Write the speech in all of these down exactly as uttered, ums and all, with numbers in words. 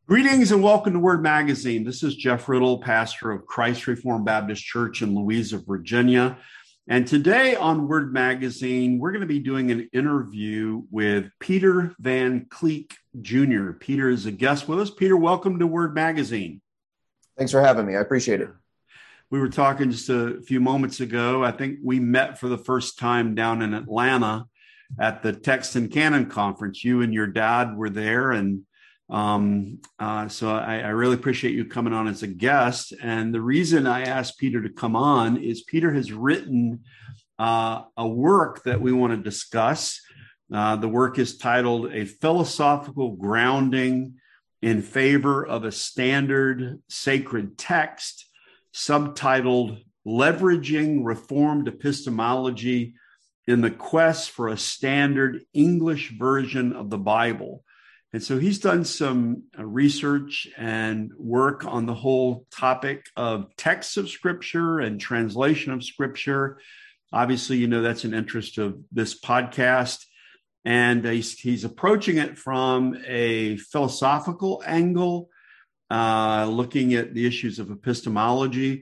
Greetings and welcome to Word Magazine. This is Jeff Riddle, pastor of Christ Reformed Baptist Church in Louisa, Virginia. And today on Word Magazine, we're going to be doing an interview with Peter Van Cleek Junior Peter is a guest with us. Peter, welcome to Word Magazine. Thanks for having me. I appreciate it. We were talking just a few moments ago. I think we met for the first time down in Atlanta at the Text and Canon Conference. You and your dad were there, and Um, uh, so I, I really appreciate you coming on as a guest. And the reason I asked Peter to come on is Peter has written uh, a work that we want to discuss. Uh, the work is titled A Philosophical Grounding in Favor of a Standard Sacred Text, subtitled Leveraging Reformed Epistemology in the Quest for a Standard English Version of the Bible. And so he's done some research and work on the whole topic of texts of Scripture and translation of Scripture. Obviously, you know, that's an interest of this podcast. And he's, he's approaching it from a philosophical angle, uh, looking at the issues of epistemology.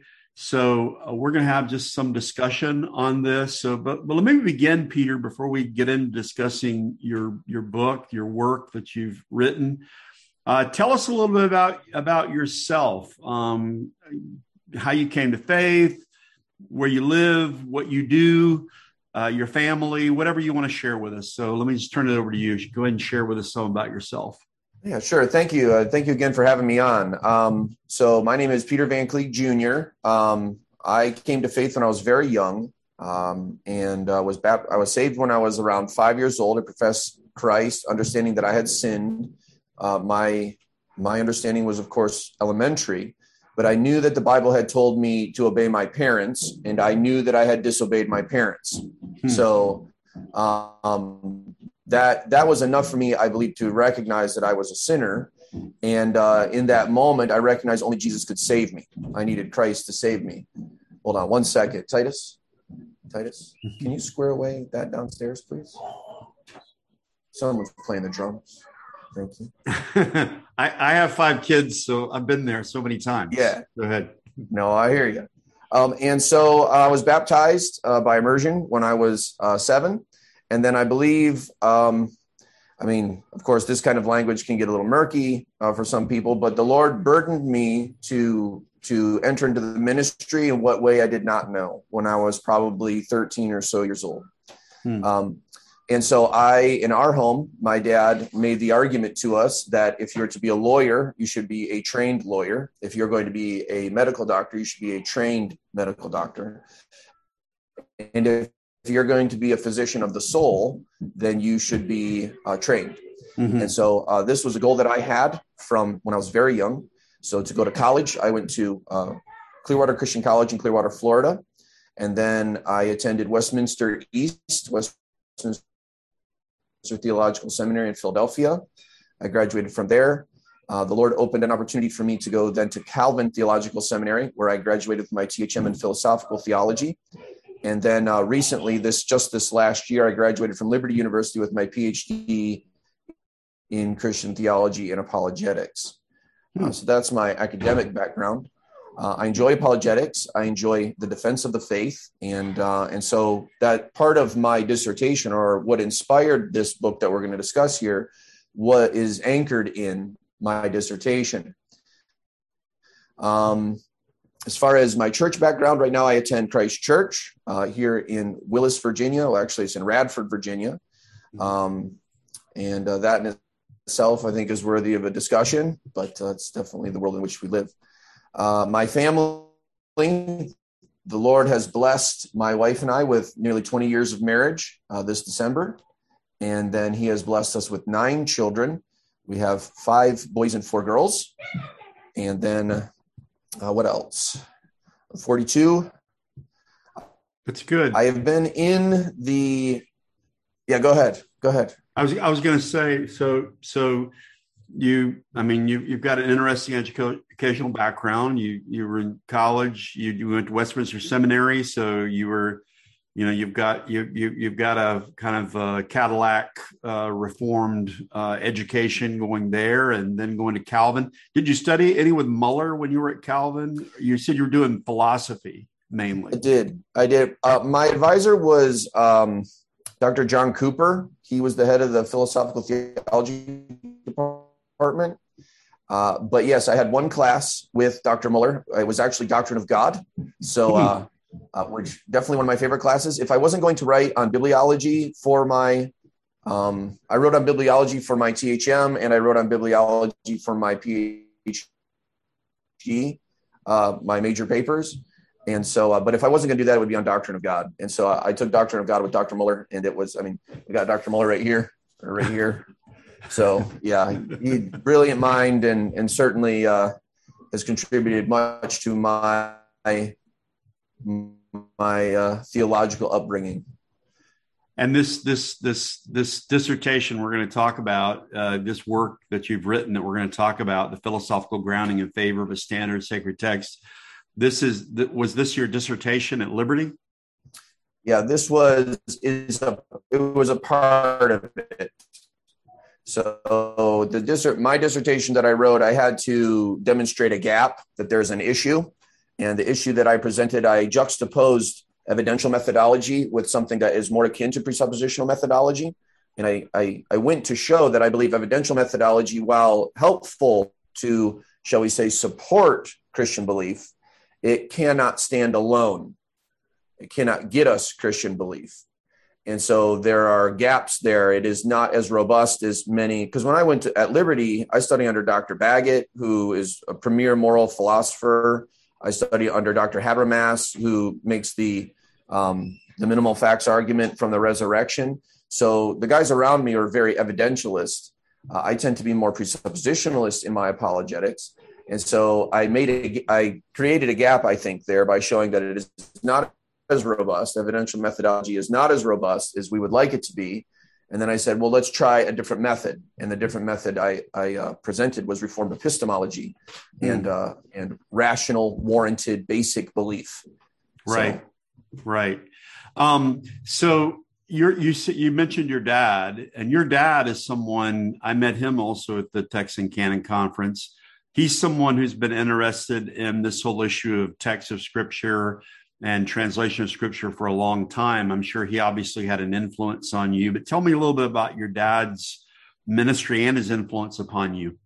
So uh, we're going to have just some discussion on this. So, but, but let me begin, Peter, before we get into discussing your your book, your work that you've written. Uh, tell us a little bit about about yourself, um, how you came to faith, where you live, what you do, uh, your family, whatever you want to share with us. So let me just turn it over to you. Go ahead and share with us some about yourself. Yeah, sure. Thank you. Uh, thank you again for having me on. Um, so my name is Peter Van Cleek Junior Um, I came to faith when I was very young, um, and uh, was bap- I was saved when I was around five years old. I professed Christ, understanding that I had sinned. Uh, my my understanding was, of course, elementary, but I knew that the Bible had told me to obey my parents, and I knew that I had disobeyed my parents. Hmm. So um, that that was enough for me, I believe, to recognize that I was a sinner. And uh, in that moment, I recognized only Jesus could save me. I needed Christ to save me. Hold on one second. Titus, Titus, can you square away that downstairs, please? Someone's playing the drums. Thank you. I, I have five kids, so I've been there so many times. Yeah. Go ahead. No, I hear you. Um, and so I was baptized uh, by immersion when I was uh, seven. And then I believe, um, I mean, of course, this kind of language can get a little murky uh, for some people, but the Lord burdened me to to enter into the ministry in what way I did not know when I was probably thirteen or so years old. Hmm. Um, and so I, in our home, my dad made the argument to us that if you're to be a lawyer, you should be a trained lawyer. If you're going to be a medical doctor, you should be a trained medical doctor. And if If you're going to be a physician of the soul, then you should be uh, trained. Mm-hmm. And so uh, this was a goal that I had from when I was very young. So to go to college, I went to uh, Clearwater Christian College in Clearwater, Florida. And then I attended Westminster East, Westminster Theological Seminary in Philadelphia. I graduated from there. Uh, the Lord opened an opportunity for me to go then to Calvin Theological Seminary, where I graduated with my T H M in philosophical theology. And then uh, recently, this just this last year, I graduated from Liberty University with my P H D in Christian theology and apologetics. Uh, so that's my academic background. Uh, I enjoy apologetics. I enjoy the defense of the faith. And, uh, and so that part of my dissertation, or what inspired this book that we're going to discuss here, what is anchored in my dissertation. Um, As far as my church background, right now I attend Christ Church uh, here in Willis, Virginia. Well, actually, it's in Radford, Virginia. Um, and uh, that in itself, I think, is worthy of a discussion, but uh, it's definitely the world in which we live. Uh, my family, the Lord has blessed my wife and I with nearly twenty years of marriage uh, this December. And then he has blessed us with nine children. We have five boys and four girls. And then... Uh, what else? forty-two. That's good. I have been in the, yeah, go ahead. Go ahead. I was, I was going to say, so, so you, I mean, you, you've got an interesting educa- educational background. You, you were in college, you, you went to Westminster Seminary. So you were, you know, you've got you, you you've got a kind of a Cadillac uh, Reformed uh, education going there, and then going to Calvin. Did you study any with Muller when you were at Calvin? You said you were doing philosophy mainly. I did. I did. Uh, my advisor was um, Doctor John Cooper. He was the head of the philosophical theology department. Uh, but yes, I had one class with Doctor Muller. It was actually Doctrine of God. So, uh, uh, which definitely one of my favorite classes. If I wasn't going to write on bibliology for my, um, I wrote on bibliology for my T H M, and I wrote on bibliology for my PhD, uh, my major papers. And so, uh, but if I wasn't going to do that, it would be on Doctrine of God. And so uh, I took Doctrine of God with Doctor Muller, and it was, I mean, we got Doctor Muller right here, or right here. So yeah, he brilliant mind, and and certainly uh, has contributed much to my my uh, theological upbringing. And this this this this dissertation we're going to talk about, uh, this work that you've written that we're going to talk about, the philosophical grounding in favor of a standard sacred text. This is was this your dissertation at Liberty? Yeah, this was is a it was a part of it. So the dissert, my dissertation that I wrote, I had to demonstrate a gap, that there's an issue. And the issue that I presented, I juxtaposed evidential methodology with something that is more akin to presuppositional methodology. And I, I, I went to show that I believe evidential methodology, while helpful to, shall we say, support Christian belief, it cannot stand alone. It cannot get us Christian belief. And so there are gaps there. It is not as robust as many, because when I went to at Liberty, I studied under Doctor Baggett, who is a premier moral philosopher. I studied under Doctor Habermas, who makes the um, the minimal facts argument from the resurrection. So the guys around me are very evidentialist. Uh, I tend to be more presuppositionalist in my apologetics. And so I made a, I created a gap, I think, there by showing that it is not as robust. Evidential methodology is not as robust as we would like it to be. And then I said, well, let's try a different method. And the different method I, I uh, presented was Reformed epistemology mm. and uh, and rational, warranted, basic belief. Right, so, right. Um, so you're, you you mentioned your dad, and your dad is someone, I met him also at the Texan Canon Conference. He's someone who's been interested in this whole issue of text of Scripture and translation of Scripture for a long time. I'm sure he obviously had an influence on you, but tell me a little bit about your dad's ministry and his influence upon you.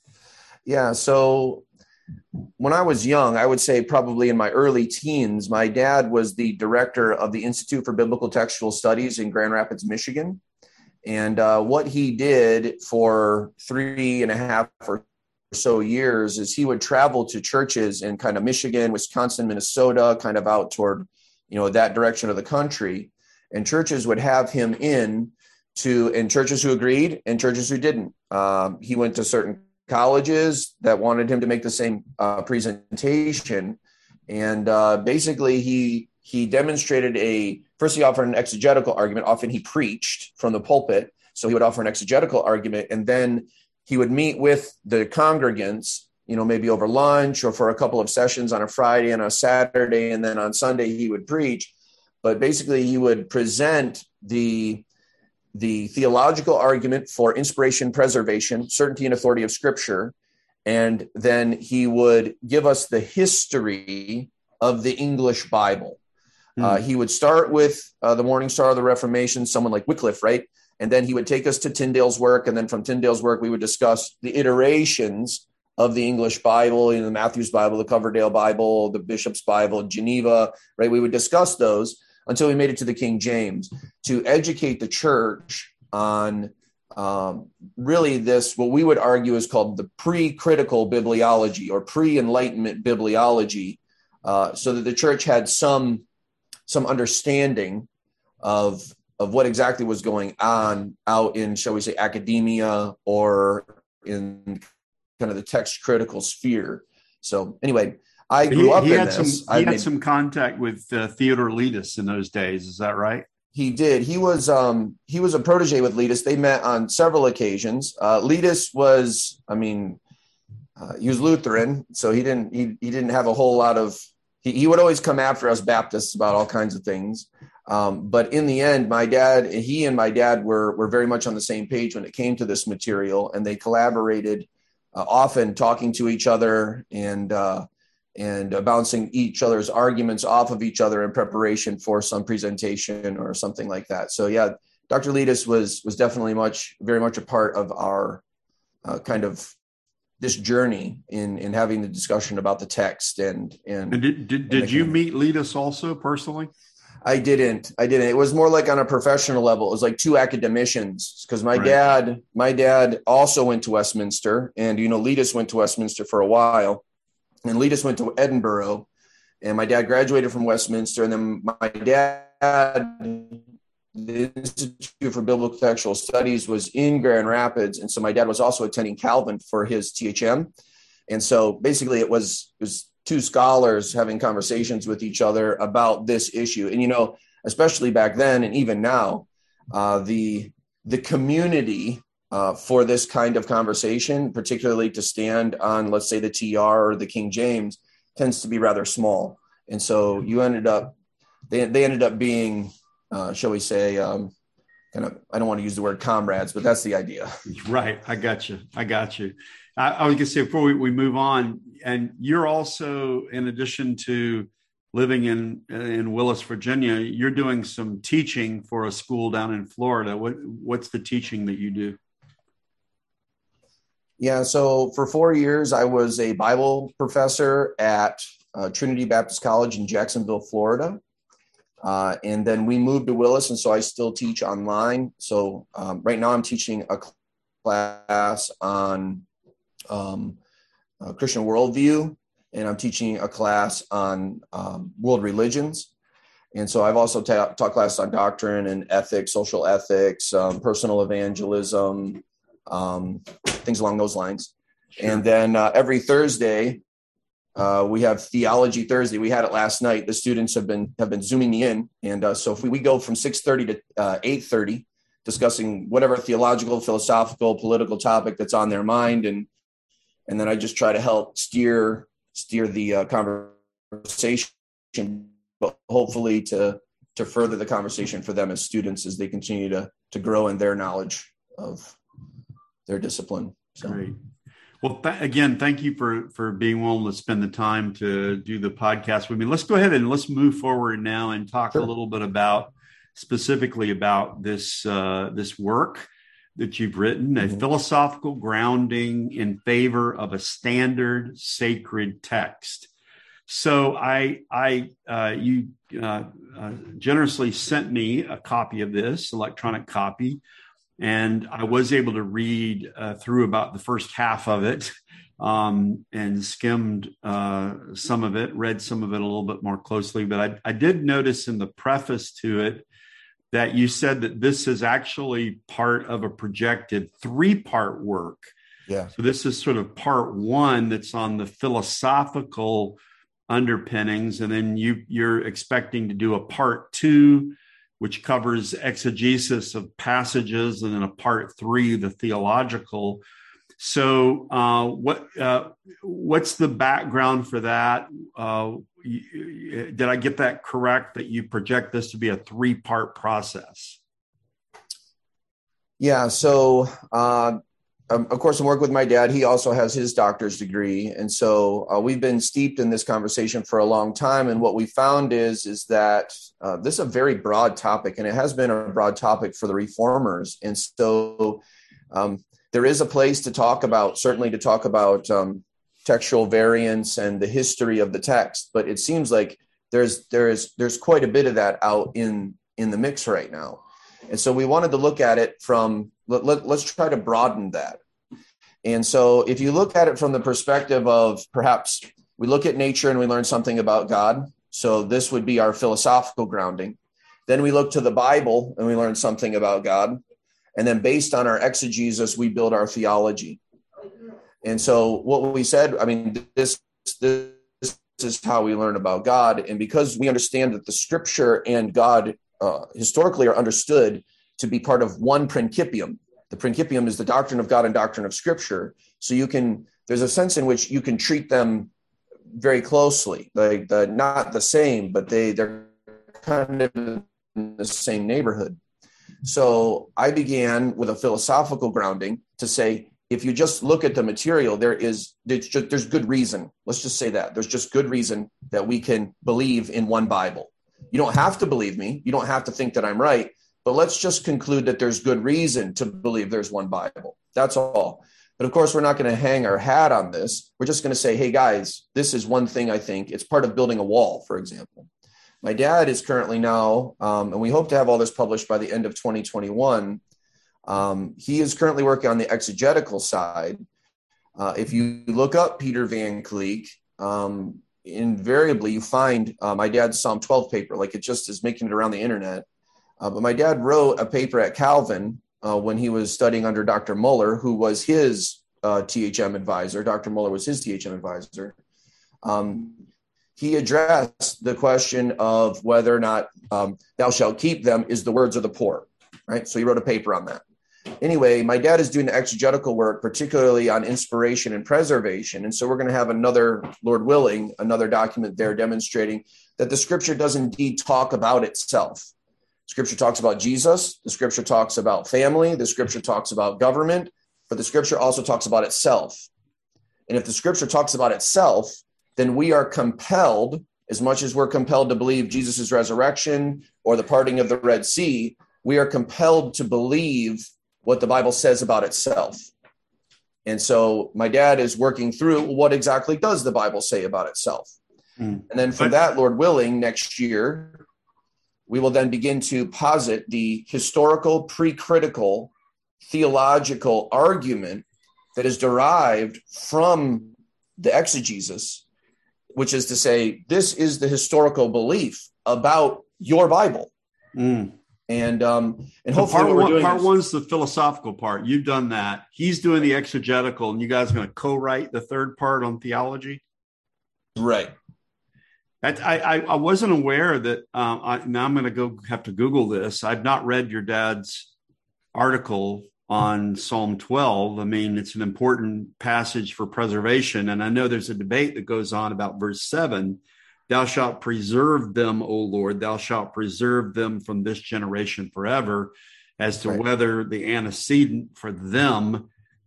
Yeah. So when I was young, I would say probably in my early teens, my dad was the director of the Institute for Biblical Textual Studies in Grand Rapids, Michigan. And uh, what he did for three and a half or so years is he would travel to churches in kind of Michigan, Wisconsin, Minnesota, kind of out toward, you know, that direction of the country. And churches would have him in to, and churches who agreed and churches who didn't. Um, he went to certain colleges that wanted him to make the same uh, presentation. And uh, basically he, he demonstrated a, first he offered an exegetical argument. Often he preached from the pulpit. So he would offer an exegetical argument, and then he would meet with the congregants, you know, maybe over lunch or for a couple of sessions on a Friday and a Saturday. And then on Sunday he would preach. But basically he would present the, the theological argument for inspiration, preservation, certainty and authority of Scripture. And then he would give us the history of the English Bible. Mm. Uh, he would start with uh, the Morning Star of the Reformation, someone like Wycliffe, right? And then he would take us to Tyndale's work. And then from Tyndale's work, we would discuss the iterations of the English Bible, you know, the Matthew's Bible, the Coverdale Bible, the Bishop's Bible, Geneva, right? We would discuss those until we made it to the King James to educate the church on um, really this, what we would argue is called the pre-critical bibliology or pre-enlightenment bibliology, uh, so that the church had some, some understanding of of what exactly was going on out in, shall we say, academia or in kind of the text critical sphere. So anyway, I grew he, up he in had this. Some, I he had made, some contact with uh, Theodore Letus in those days. Is that right? He did. He was um, he was a protege with Letus. They met on several occasions. Uh, Letus was, I mean, uh, he was Lutheran, so he didn't he he didn't have a whole lot of. He, he would always come after us Baptists about all kinds of things. Um, but in the end, my dad, he and my dad were, were very much on the same page when it came to this material, and they collaborated, uh, often talking to each other and, uh, and uh, bouncing each other's arguments off of each other in preparation for some presentation or something like that. So yeah, Doctor Letus was, was definitely much, very much a part of our uh, kind of this journey in, in having the discussion about the text. And, and, and did, did, and did you meet Letus also personally? I didn't, I didn't, it was more like on a professional level. It was like two academicians, because my right. dad, my dad also went to Westminster, and, you know, Letus went to Westminster for a while. And Letus went to Edinburgh, and my dad graduated from Westminster. And then my dad, the Institute for Biblical Textual Studies was in Grand Rapids. And so my dad was also attending Calvin for his T H M. And so basically it was, it was two scholars having conversations with each other about this issue. And, you know, especially back then and even now, uh, the, the community Uh, for this kind of conversation, particularly to stand on, let's say, the T R or the King James, tends to be rather small. And so you ended up, they, they ended up being, uh, shall we say, um, kind of, I don't want to use the word comrades, but that's the idea. Right. I got you. I got you. I, I was going to say, before we, we move on, and you're also, in addition to living in, in Willis, Virginia, you're doing some teaching for a school down in Florida. What, what's the teaching that you do? Yeah, so for four years, I was a Bible professor at uh, Trinity Baptist College in Jacksonville, Florida. Uh, and then we moved to Willis, and so I still teach online. So um, right now I'm teaching a class on um, uh, Christian worldview, and I'm teaching a class on um, world religions. And so I've also ta- taught classes on doctrine and ethics, social ethics, um, personal evangelism, um, things along those lines. Sure. And then uh, every Thursday, uh, we have Theology Thursday. We had it last night. The students have been have been zooming me in. And uh, so if we, we go from six thirty to uh, eight thirty, discussing whatever theological, philosophical, political topic that's on their mind. And and then I just try to help steer steer the uh, conversation, but hopefully to to further the conversation for them as students as they continue to to grow in their knowledge of their discipline. So. Great. Well, th- again, thank you for, for being willing to spend the time to do the podcast with me. Let's go ahead and let's move forward now and talk sure. a little bit about specifically about this, uh, this work that you've written, mm-hmm. a philosophical grounding in favor of a standard sacred text. So I, I, uh, you uh, uh, generously sent me a copy of this, electronic copy. And I was able to read uh, through about the first half of it um, and skimmed uh, some of it, read some of it a little bit more closely. But I, I did notice in the preface to it that you said that this is actually part of a projected three-part work. Yeah. So this is sort of part one that's on the philosophical underpinnings. And then you, you're expecting to do a part two, which covers exegesis of passages, and then a part three, the theological. So uh, what uh, what's the background for that? Uh, did I get that correct, that you project this to be a three-part process? Yeah, so uh, um, of course I'm working with my dad. He also has his doctor's degree. And so uh, we've been steeped in this conversation for a long time. And what we found is, is that uh, this is a very broad topic, and it has been a broad topic for the reformers. And so um, there is a place to talk about, certainly to talk about um, textual variants and the history of the text. But it seems like there's, there's, there's quite a bit of that out in, in the mix right now. And so we wanted to look at it from, let, let, let's try to broaden that. And so if you look at it from the perspective of, perhaps we look at nature and we learn something about God. So this would be our philosophical grounding. Then we look to the Bible and we learn something about God. And then based on our exegesis, we build our theology. And so what we said, I mean, this, this is how we learn about God. And because we understand that the scripture and God uh, historically are understood to be part of one principium. The principium is the doctrine of God and doctrine of scripture. So you can, there's a sense in which you can treat them very closely, like the, not the same, but they, they're kind of the same neighborhood. So I began with a philosophical grounding to say, if you just look at the material, there is there's, just, there's good reason. Let's just say that there's just good reason that we can believe in one Bible. You don't have to believe me. You don't have to think that I'm right. But let's just conclude that there's good reason to believe there's one Bible. That's all. But of course, we're not going to hang our hat on this. We're just going to say, hey, guys, this is one thing I think. It's part of building a wall, for example. My dad is currently now, um, and we hope to have all this published by the end of twenty twenty-one. Um, he is currently working on the exegetical side. Uh, if you look up Peter Van Cleek, um, invariably you find uh, my dad's Psalm twelve paper, like it just is making it around the internet. Uh, but my dad wrote a paper at Calvin uh, when he was studying under Doctor Muller, who was his uh, T H M advisor. Doctor Muller was his T H M advisor. Um, he addressed the question of whether or not um, thou shalt keep them is the words of the poor, right? So he wrote a paper on that. Anyway, my dad is doing the exegetical work, particularly on inspiration and preservation. And so we're going to have another, Lord willing, another document there demonstrating that the scripture does indeed talk about itself. Scripture talks about Jesus. The scripture talks about family. The scripture talks about government, but the scripture also talks about itself. And if the scripture talks about itself, then we are compelled, as much as we're compelled to believe Jesus' resurrection or the parting of the Red Sea, we are compelled to believe what the Bible says about itself. And so my dad is working through what exactly does the Bible say about itself. Mm. And then from that, Lord willing, next year, we will then begin to posit the historical, pre-critical, theological argument that is derived from the exegesis, which is to say, this is the historical belief about your Bible. Mm. And um, and so hopefully part what we're one, doing part is, one's the philosophical part. You've done that. He's doing the exegetical, and you guys are going to co-write the third part on theology, right? That, I, I I wasn't aware that. Um, I, now I'm going to go have to Google this. I've not read your dad's article on Psalm twelve. I mean, it's an important passage for preservation, and I know there's a debate that goes on about verse seven. Thou shalt preserve them, O Lord, thou shalt preserve them from this generation forever, as to right. whether the antecedent for them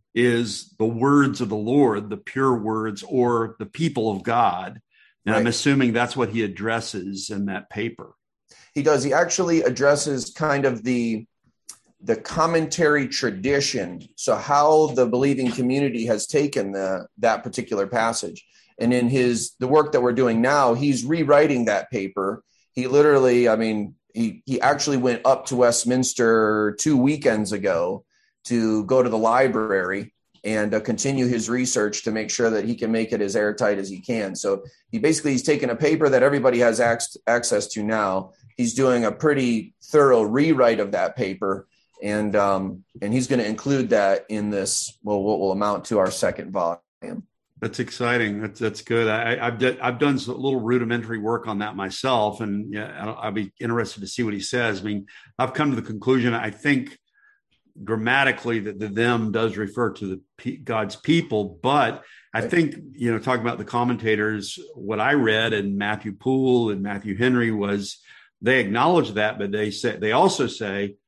is the words of the Lord, the pure words, or the people of God. And right. I'm assuming that's what he addresses in that paper. He does. He actually addresses kind of the, the commentary tradition. So how the believing community has taken the, that particular passage. And in his the work that we're doing now, he's rewriting that paper. He literally, I mean, he he actually went up to Westminster two weekends ago to go to the library and uh, continue his research to make sure that he can make it as airtight as he can. So he basically he's taken a paper that everybody has ac- access to now. He's doing a pretty thorough rewrite of that paper, and um, and he's going to include that in this, well, what will amount to our second volume. That's exciting. That's that's good. I, I've d- I've done a little rudimentary work on that myself, and yeah, I'll, I'll be interested to see what he says. I mean, I've come to the conclusion, I think, grammatically that the them does refer to the P- God's people, but I think, you know, talking about the commentators, what I read in Matthew Poole and Matthew Henry was they acknowledge that, but they say they also say,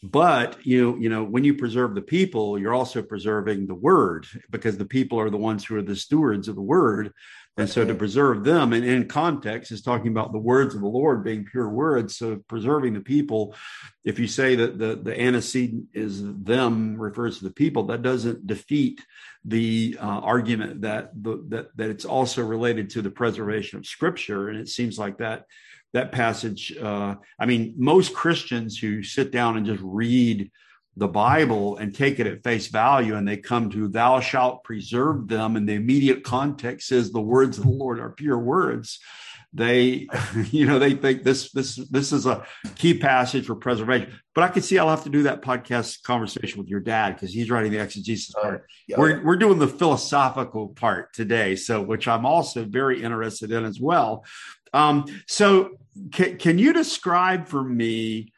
but you you know, when you preserve the people, you're also preserving the word, because the people are the ones who are the stewards of the word. And so to preserve them, and in context is talking about the words of the Lord being pure words. So preserving the people, if you say that the, the antecedent is them refers to the people, that doesn't defeat the uh, argument that the, that that it's also related to the preservation of Scripture. And it seems like that that passage, uh, I mean, most Christians who sit down and just read the Bible and take it at face value, and they come to thou shalt preserve them, and the immediate context says the words of the Lord are pure words. They, you know, they think this this this is a key passage for preservation. But I can see I'll have to do that podcast conversation with your dad, because he's writing the exegesis part. Uh, yeah. We're we're doing the philosophical part today, so which I'm also very interested in as well. Um, so can, can you describe for me,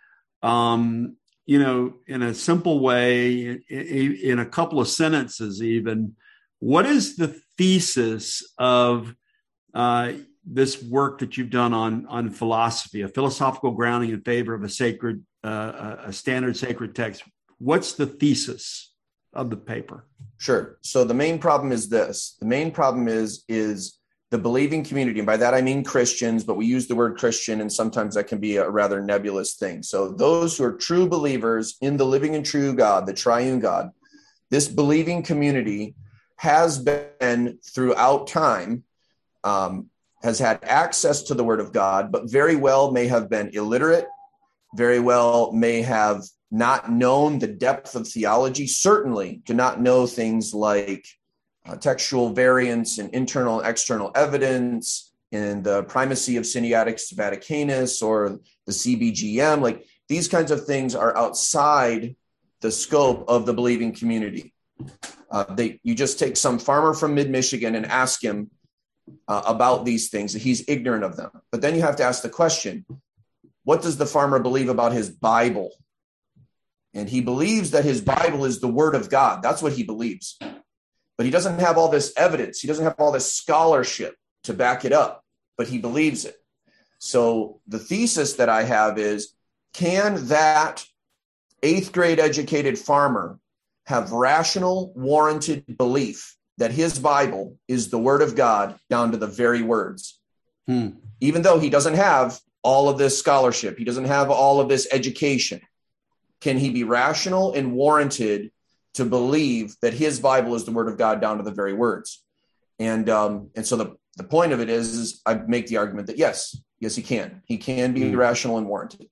um, you know, in a simple way, in, in a couple of sentences even, what is the thesis of uh, this work that you've done on, on philosophy, a philosophical grounding in favor of a sacred, uh, a standard sacred text. What's the thesis of the paper? Sure. So the main problem is this. The main problem is, is the believing community. And by that, I mean Christians, but we use the word Christian, and sometimes that can be a rather nebulous thing. So those who are true believers in the living and true God, the triune God, this believing community has been throughout time, um, has had access to the word of God, but very well may have been illiterate, very well may have not known the depth of theology, certainly do not know things like uh, textual variants and internal and external evidence and the primacy of Sinaiticus Vaticanus or the C B G M. Like these kinds of things are outside the scope of the believing community. Uh, they, you just take some farmer from mid-Michigan and ask him uh, about these things, he's ignorant of them. But then you have to ask the question, what does the farmer believe about his Bible? And he believes that his Bible is the word of God. That's what he believes. But he doesn't have all this evidence. He doesn't have all this scholarship to back it up, but he believes it. So the thesis that I have is, can that eighth grade educated farmer have rational, warranted belief that his Bible is the word of God down to the very words? Hmm. Even though he doesn't have all of this scholarship, he doesn't have all of this education, can he be rational and warranted to believe that his Bible is the word of God down to the very words? And um, and so the, the point of it is, is I make the argument that yes, yes, he can. He can be hmm. rational and warranted.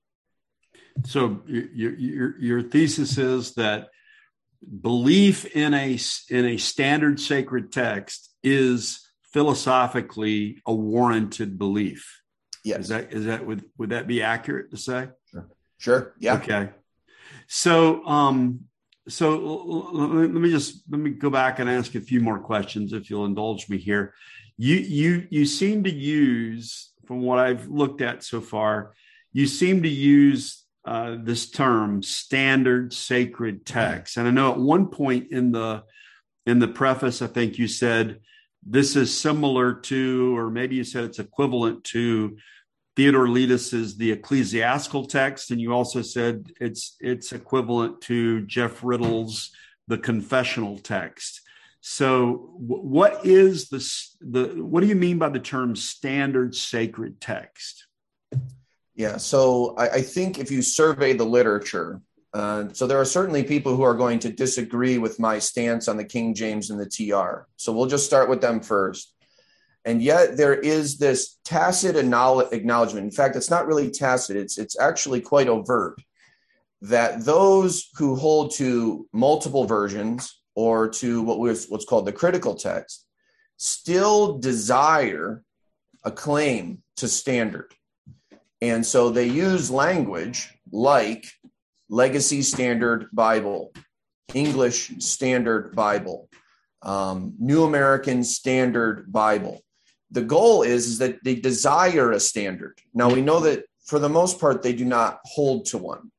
So your, your, your thesis is that belief in a in a standard sacred text is philosophically a warranted belief. Yes. Is that is that would would that be accurate to say? Sure. Sure. Yeah. Okay. So um so let me just let me go back and ask a few more questions, if you'll indulge me here. You you you seem to use, from what I've looked at so far, you seem to use Uh, this term standard sacred text. And I know at one point in the in the preface, I think you said this is similar to, or maybe you said it's equivalent to, Theodore Letis's The Ecclesiastical Text, and you also said it's it's equivalent to Jeff Riddle's The Confessional Text. So w- what is the the what do you mean by the term standard sacred text? Yeah, so I, I think if you survey the literature, uh, so there are certainly people who are going to disagree with my stance on the King James and the T R. So we'll just start with them first. And yet there is this tacit acknowledgement. In fact, it's not really tacit. It's, it's actually quite overt that those who hold to multiple versions or to what was what's called the critical text still desire a claim to standard. And so they use language like Legacy Standard Bible, English Standard Bible, um, New American Standard Bible. The goal is, is that they desire a standard. Now, we know that for the most part, they do not hold to one.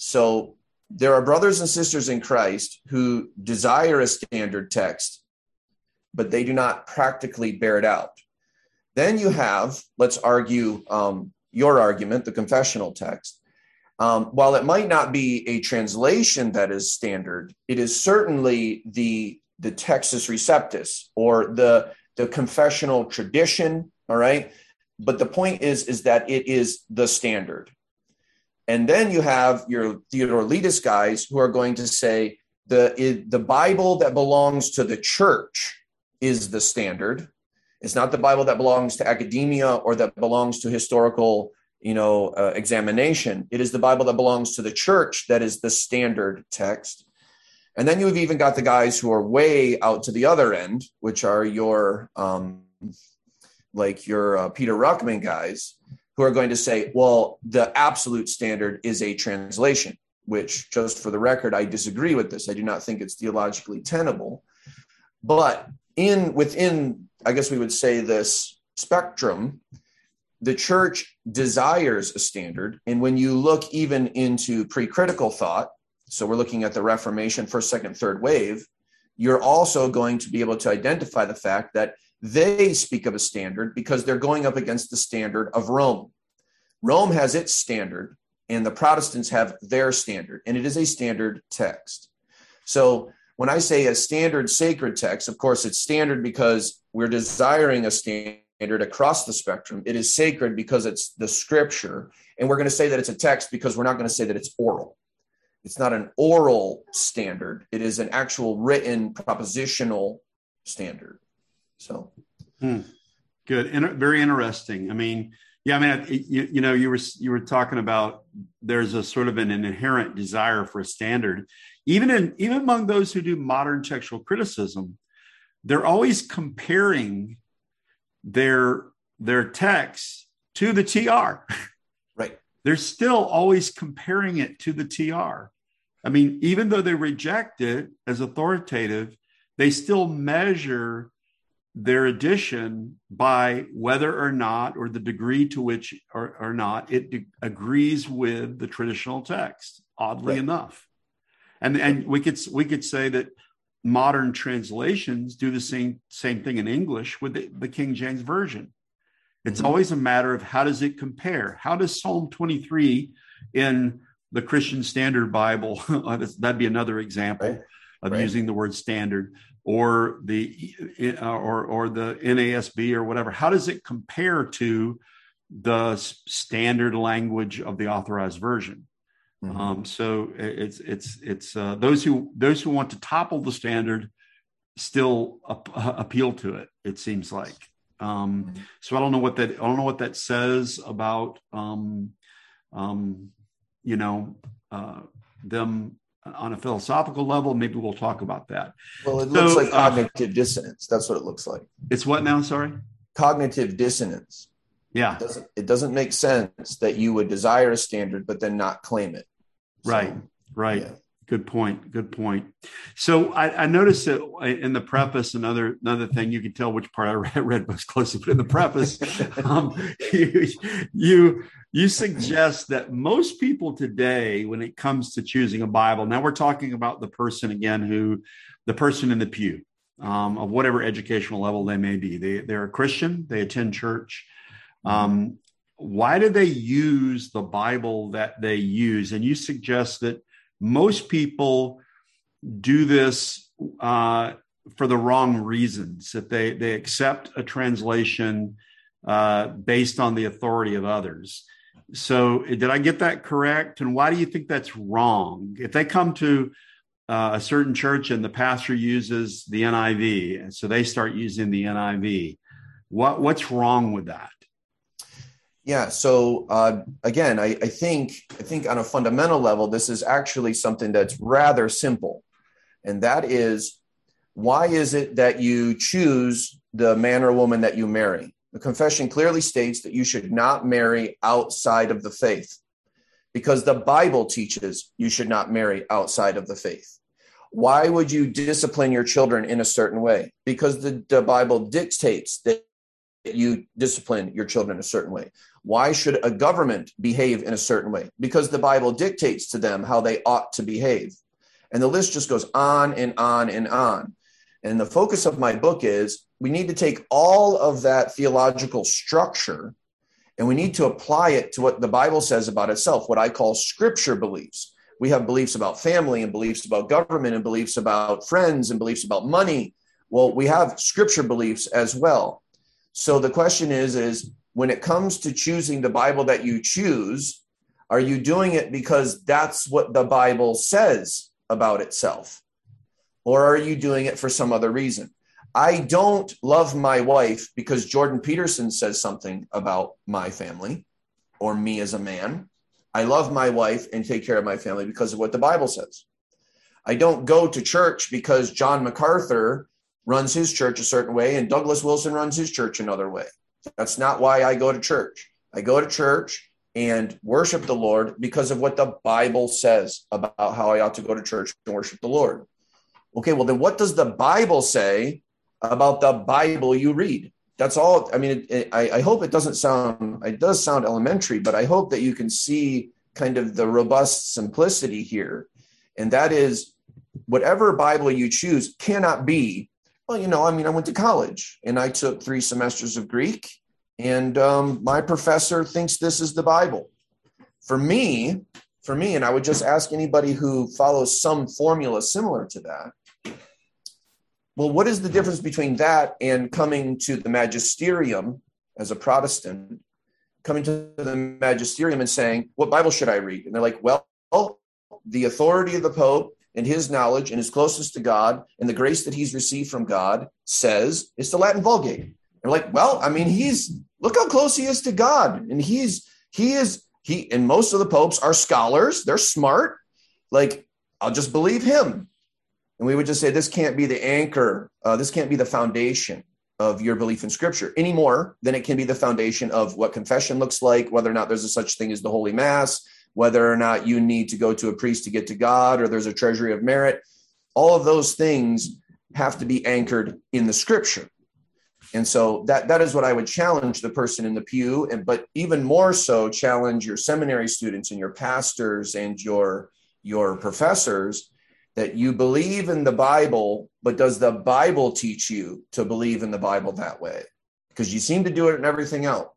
So there are brothers and sisters in Christ who desire a standard text, but they do not practically bear it out. Then you have, let's argue, um, your argument, the confessional text. Um, while it might not be a translation that is standard, it is certainly the, the Textus Receptus or the, the confessional tradition, all right? But the point is, is that it is the standard. And then you have your Theodore Letis guys who are going to say the, it, the Bible that belongs to the church is the standard. It's not the Bible that belongs to academia or that belongs to historical, you know, uh, examination. It is the Bible that belongs to the church that is the standard text. And then you've even got the guys who are way out to the other end, which are your, um, like your uh, Peter Ruckman guys, who are going to say, well, the absolute standard is a translation, which, just for the record, I disagree with this. I do not think it's theologically tenable. But in within, I guess we would say, this spectrum, the church desires a standard. And when you look even into pre-critical thought, so we're looking at the Reformation, first, second, third wave, you're also going to be able to identify the fact that They speak of a standard because they're going up against the standard of Rome. Rome has its standard, and the Protestants have their standard, and it is a standard text. So when I say a standard sacred text, of course, it's standard because we're desiring a standard across the spectrum. It is sacred because it's the scripture, and we're going to say that it's a text because we're not going to say that it's oral. It's not an oral standard. It is an actual written propositional standard. So, hmm. Good. Inter- very interesting. I mean, yeah, I mean, you, you know, you were you were talking about there's a sort of an inherent desire for a standard, even in even among those who do modern textual criticism. They're always comparing their their texts to the T R. Right. They're still always comparing it to the T R. I mean, even though they reject it as authoritative, they still measure their addition by whether or not, or the degree to which or, or not, it de- agrees with the traditional text, oddly Right. enough. And, and we could we could say that modern translations do the same, same thing in English with the, the King James Version. It's mm-hmm. always a matter of how does it compare? How does Psalm twenty-three in the Christian Standard Bible, that'd be another example right. of right. using the word standard, or the or or the N A S B or whatever. How does it compare to the standard language of the Authorized Version? Mm-hmm. Um, so it's it's it's uh, those who those who want to topple the standard still ap- appeal to it. It seems like. Um, mm-hmm. So I don't know what that I don't know what that says about um, um, you know uh, them on a philosophical level. Maybe we'll talk about that. Well, it so, looks like uh, cognitive dissonance. That's what it looks like. It's what now? Sorry, cognitive dissonance. Yeah, it doesn't it doesn't make sense that you would desire a standard but then not claim it. So, right, right. Yeah. Good point. Good point. So I, I noticed that in the preface, another another thing you can tell which part I read, read most closely, but in the preface, um, you, you you suggest that most people today, when it comes to choosing a Bible, now we're talking about the person again who, the person in the pew, um, of whatever educational level they may be. They they're a Christian. They attend church. Um, why do they use the Bible that they use? And you suggest that most people do this uh, for the wrong reasons, that they, they accept a translation uh, based on the authority of others. So did I get that correct? And why do you think that's wrong? If they come to uh, a certain church and the pastor uses the N I V, and so they start using the N I V, what, what's wrong with that? Yeah. So uh, again, I, I think I think on a fundamental level, this is actually something that's rather simple. And that is, why is it that you choose the man or woman that you marry? The confession clearly states that you should not marry outside of the faith, because the Bible teaches you should not marry outside of the faith. Why would you discipline your children in a certain way? Because the, the Bible dictates that you discipline your children a certain way. Why should a government behave in a certain way? Because the Bible dictates to them how they ought to behave. And the list just goes on and on and on. And the focus of my book is we need to take all of that theological structure and we need to apply it to what the Bible says about itself, what I call scripture beliefs. We have beliefs about family and beliefs about government and beliefs about friends and beliefs about money. Well, we have scripture beliefs as well. So the question is, is when it comes to choosing the Bible that you choose, are you doing it because that's what the Bible says about itself? Or are you doing it for some other reason? I don't love my wife because Jordan Peterson says something about my family or me as a man. I love my wife and take care of my family because of what the Bible says. I don't go to church because John MacArthur runs his church a certain way and Douglas Wilson runs his church another way. That's not why I go to church. I go to church and worship the Lord because of what the Bible says about how I ought to go to church and worship the Lord. Okay, well, then what does the Bible say about the Bible you read? That's all. I mean, it, it, I, I hope it doesn't sound, it does sound elementary, but I hope that you can see kind of the robust simplicity here. And that is, whatever Bible you choose cannot be Well, you know, I mean, I went to college and I took three semesters of Greek, and um, my professor thinks this is the Bible. For me, for me, and I would just ask anybody who follows some formula similar to that, well, what is the difference between that and coming to the magisterium as a Protestant, coming to the magisterium and saying, what Bible should I read? And they're like, well, the authority of the Pope and his knowledge and his closest to God and the grace that he's received from God says it's the Latin Vulgate. They're like, well, I mean, he's, look how close he is to God. And he's, he is, he, and most of the popes are scholars. They're smart. Like, I'll just believe him. And we would just say, this can't be the anchor. Uh, this can't be the foundation of your belief in Scripture any more than it can be the foundation of what confession looks like, whether or not there's a such thing as the Holy Mass, whether or not you need to go to a priest to get to God, or there's a treasury of merit. All of those things have to be anchored in the Scripture. And so that, that is what I would challenge the person in the pew, and but even more so challenge your seminary students and your pastors and your, your professors, that you believe in the Bible, but does the Bible teach you to believe in the Bible that way? Because you seem to do it in everything else,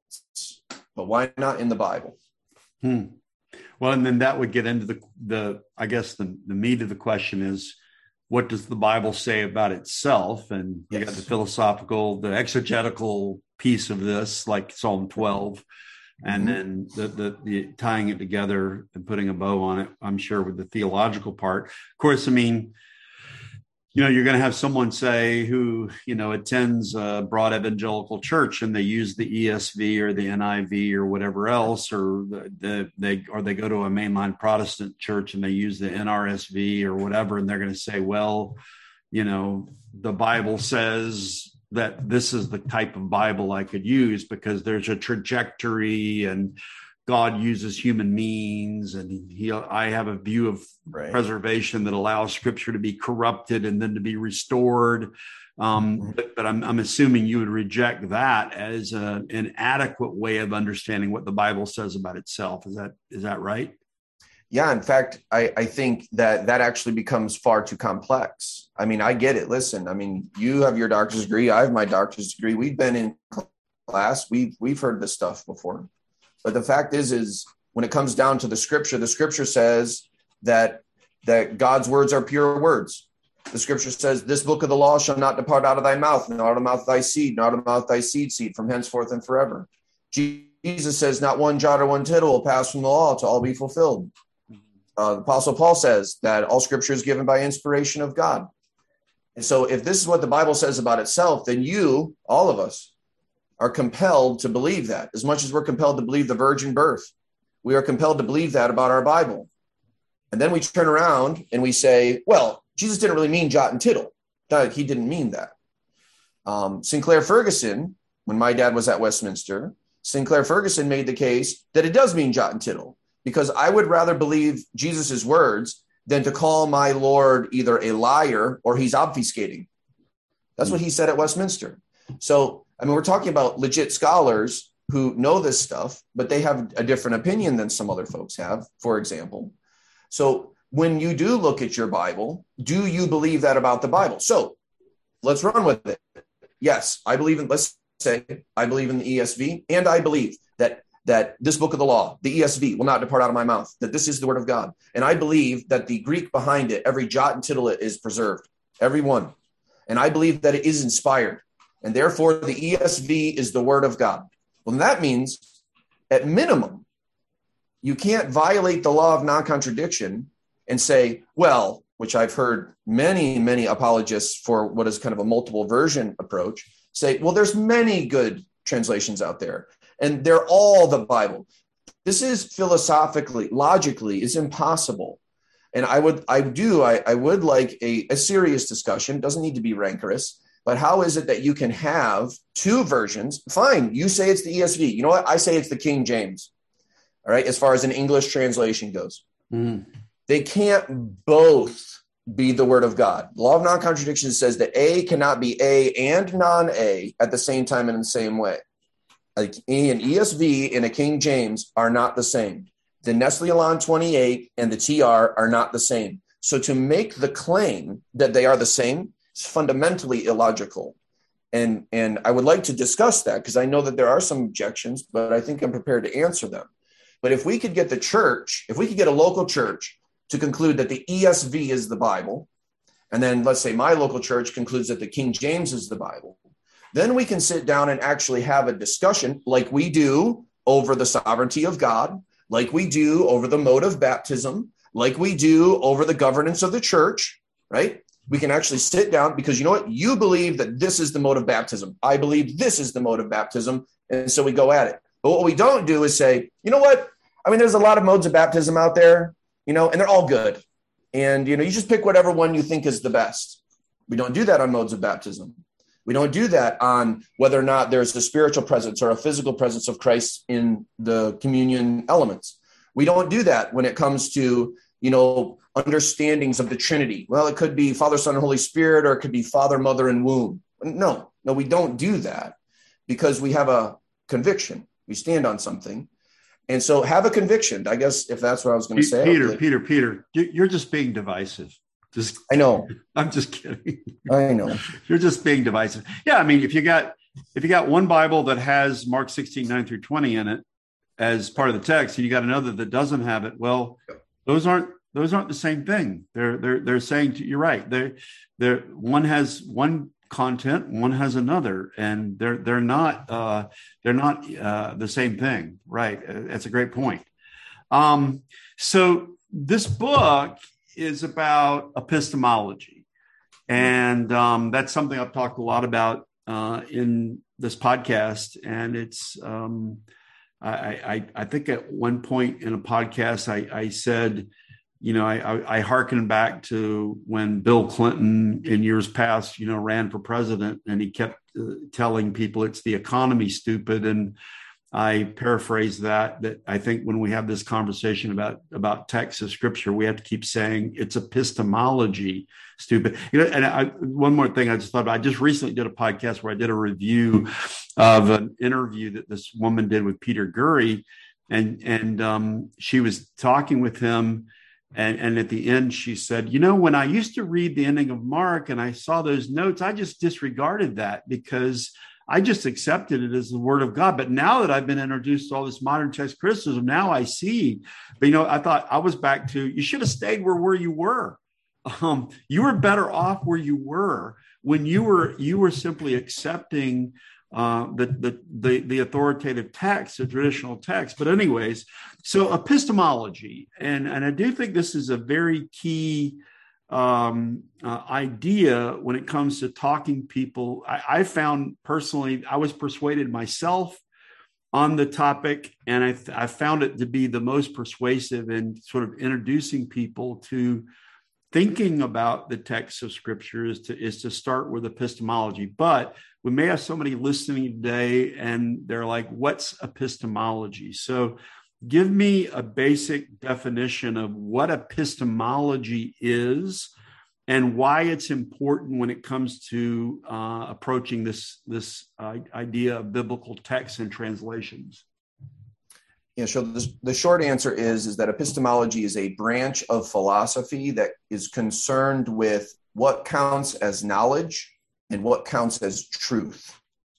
but why not in the Bible? Hmm. Well, and then that would get into the, the I guess the, the meat of the question is, what does the Bible say about itself? And you yes. got the philosophical, the exegetical piece of this, like Psalm twelve, and mm-hmm. then the, the the tying it together and putting a bow on it, I'm sure, with the theological part. Of course, I mean, you know, you're going to have someone say who, you know, attends a broad evangelical church and they use the E S V or the N I V or whatever else, or the, the they or they go to a mainline Protestant church and they use the N R S V or whatever, and they're going to say, well, you know, the Bible says that this is the type of Bible I could use because there's a trajectory and God uses human means, and he, I have a view of right. preservation that allows Scripture to be corrupted and then to be restored. Um, mm-hmm. But, but I'm, I'm assuming you would reject that as a, an adequate way of understanding what the Bible says about itself. Is that is that right? Yeah. In fact, I, I think that that actually becomes far too complex. I mean, I get it. Listen, I mean, you have your doctor's degree. I have my doctor's degree. We've been in class. We've we've heard this stuff before. But the fact is, is when it comes down to the Scripture, the Scripture says that that God's words are pure words. The Scripture says, this book of the law shall not depart out of thy mouth, nor out of the mouth of thy seed, nor out of the mouth of thy seed seed, from henceforth and forever. Jesus says, not one jot or one tittle will pass from the law to all be fulfilled. Uh, the Apostle Paul says that all Scripture is given by inspiration of God. And so if this is what the Bible says about itself, then you, all of us, are compelled to believe that, as much as we're compelled to believe the virgin birth. We are compelled to believe that about our Bible. And then we turn around and we say, well, Jesus didn't really mean jot and tittle. No, he didn't mean that. Um, Sinclair Ferguson, when my dad was at Westminster, Sinclair Ferguson made the case that it does mean jot and tittle, because I would rather believe Jesus's words than to call my Lord either a liar or he's obfuscating. That's what he said at Westminster. So, I mean, we're talking about legit scholars who know this stuff, but they have a different opinion than some other folks have, for example. So when you do look at your Bible, do you believe that about the Bible? So let's run with it. Yes, I believe in, let's say, I believe in the E S V, and I believe that that this book of the law, the E S V, will not depart out of my mouth, that this is the word of God. And I believe that the Greek behind it, every jot and tittle is preserved, every one. And I believe that it is inspired. And therefore, the E S V is the word of God. Well, that means, at minimum, you can't violate the law of non-contradiction and say, well, which I've heard many, many apologists for what is kind of a multiple version approach, say, well, there's many good translations out there, and they're all the Bible. This is philosophically, logically, is impossible. And I would, I do, I, I would like a, a serious discussion. It doesn't need to be rancorous. But how is it that you can have two versions? Fine, you say it's the E S V. You know what? I say it's the King James. All right, as far as an English translation goes. Mm. They can't both be the word of God. The law of non-contradiction says that A cannot be A and non-A at the same time and in the same way. Like an E S V and a King James are not the same. The Nestle Aland twenty-eight and the T R are not the same. So to make the claim that they are the same is fundamentally illogical. And, and I would like to discuss that because I know that there are some objections, but I think I'm prepared to answer them. But if we could get the church, if we could get a local church to conclude that the E S V is the Bible, and then let's say my local church concludes that the King James is the Bible, then we can sit down and actually have a discussion like we do over the sovereignty of God, like we do over the mode of baptism, like we do over the governance of the church, right? We can actually sit down because you know what? You believe that this is the mode of baptism. I believe this is the mode of baptism. And so we go at it. But what we don't do is say, you know what? I mean, there's a lot of modes of baptism out there, you know, and they're all good. And, you know, you just pick whatever one you think is the best. We don't do that on modes of baptism. We don't do that on whether or not there's a spiritual presence or a physical presence of Christ in the communion elements. We don't do that when it comes to, you know, understandings of the Trinity. Well, it could be Father, Son, and Holy Spirit, or it could be Father, Mother, and Womb. No, no, we don't do that because we have a conviction. We stand on something. And so have a conviction, I guess, if that's what I was going to say. Peter, Peter, Peter, you're just being divisive. Just, I know. I'm just kidding. I know. You're just being divisive. Yeah, I mean, if you got if you got one Bible that has Mark sixteen, nine through twenty in it as part of the text, and you got another that doesn't have it, well, those aren't those aren't the same thing. They're they're they're saying to, you're right. They they're one has one content, one has another, and they're they're not uh, they're not uh, the same thing. Right? That's a great point. Um, so this book is about epistemology, and um, that's something I've talked a lot about uh, in this podcast. And it's um, I, I I think at one point in a podcast I, I said, you know, I, I, I hearken back to when Bill Clinton in years past, you know, ran for president, and he kept uh, telling people it's the economy, stupid. And I paraphrase that, that I think when we have this conversation about, about text of scripture, we have to keep saying it's epistemology, stupid. You know, and I, one more thing I just thought about, I just recently did a podcast where I did a review of an interview that this woman did with Peter Gurry. And, and um, she was talking with him. And, and at the end, she said, you know, when I used to read the ending of Mark and I saw those notes, I just disregarded that because I just accepted it as the word of God. But now that I've been introduced to all this modern text criticism, now I see. But, you know, I thought I was back to, you should have stayed where, where you were. Um, you were better off where you were when you were you were simply accepting uh, the, the, the, the authoritative text, the traditional text. But anyways, so epistemology. And, and I do think this is a very key um, uh, idea when it comes to talking people. I, I found personally, I was persuaded myself on the topic, and I, I found it to be the most persuasive in sort of introducing people to thinking about the text of scripture is to, is to start with epistemology. But we may have somebody listening today and they're like, what's epistemology? So give me a basic definition of what epistemology is and why it's important when it comes to uh, approaching this, this uh, idea of biblical texts and translations. Yeah, so the, the short answer is, is that epistemology is a branch of philosophy that is concerned with what counts as knowledge and what counts as truth.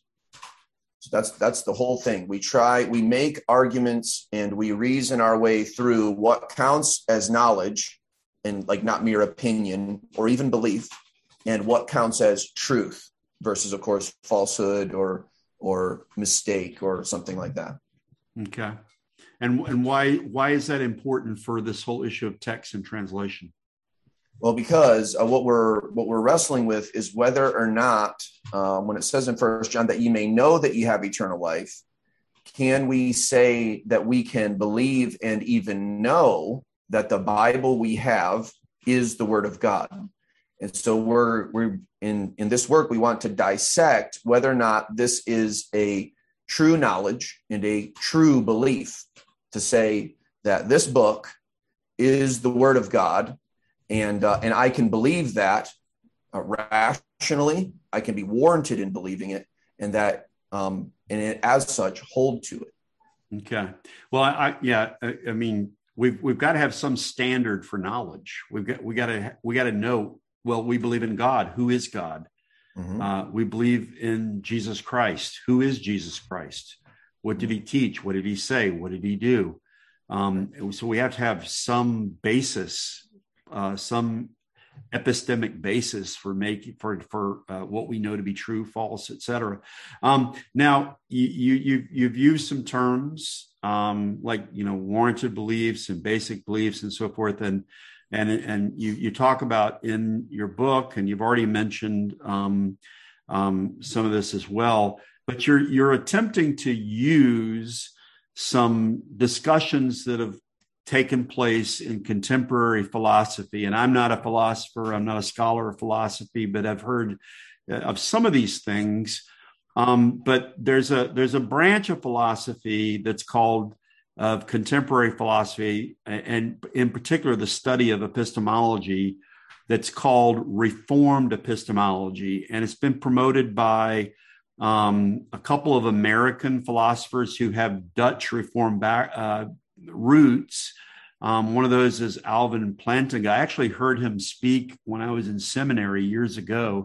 So that's that's the whole thing. We try, we make arguments and we reason our way through what counts as knowledge and like not mere opinion or even belief, and what counts as truth versus, of course, falsehood or or mistake or something like that. Okay. And and why why is that important for this whole issue of text and translation? Well, because uh, what we're what we're wrestling with is whether or not, um, when it says in First John that you may know that you have eternal life, can we say that we can believe and even know that the Bible we have is the Word of God? And so we're we're in in this work we want to dissect whether or not this is a true knowledge and a true belief, to say that this book is the Word of God. And uh, and I can believe that uh, rationally. I can be warranted in believing it, and that um, and it, as such hold to it. Okay. Well, I, I yeah. I, I mean, we've we've got to have some standard for knowledge. We've got we got to we got to know well, we believe in God. Who is God? Mm-hmm. Uh, we believe in Jesus Christ. Who is Jesus Christ? What did he teach? What did he say? What did he do? Um, so we have to have some basis, uh, some epistemic basis for making for for uh, what we know to be true, false, et cetera. Um, now, you, you you've you've used some terms um, like you know warranted beliefs and basic beliefs and so forth, and and and you you talk about in your book, and you've already mentioned um, um, some of this as well. But you're you're attempting to use some discussions that have taken place in contemporary philosophy. And I'm not a philosopher, I'm not a scholar of philosophy, but I've heard of some of these things. Um, but there's a there's a branch of philosophy that's called of contemporary philosophy, and in particular the study of epistemology, that's called Reformed epistemology. And it's been promoted by um, a couple of American philosophers who have Dutch Reformed back, uh, roots. Um, one of those is Alvin Plantinga. I actually heard him speak when I was in seminary years ago.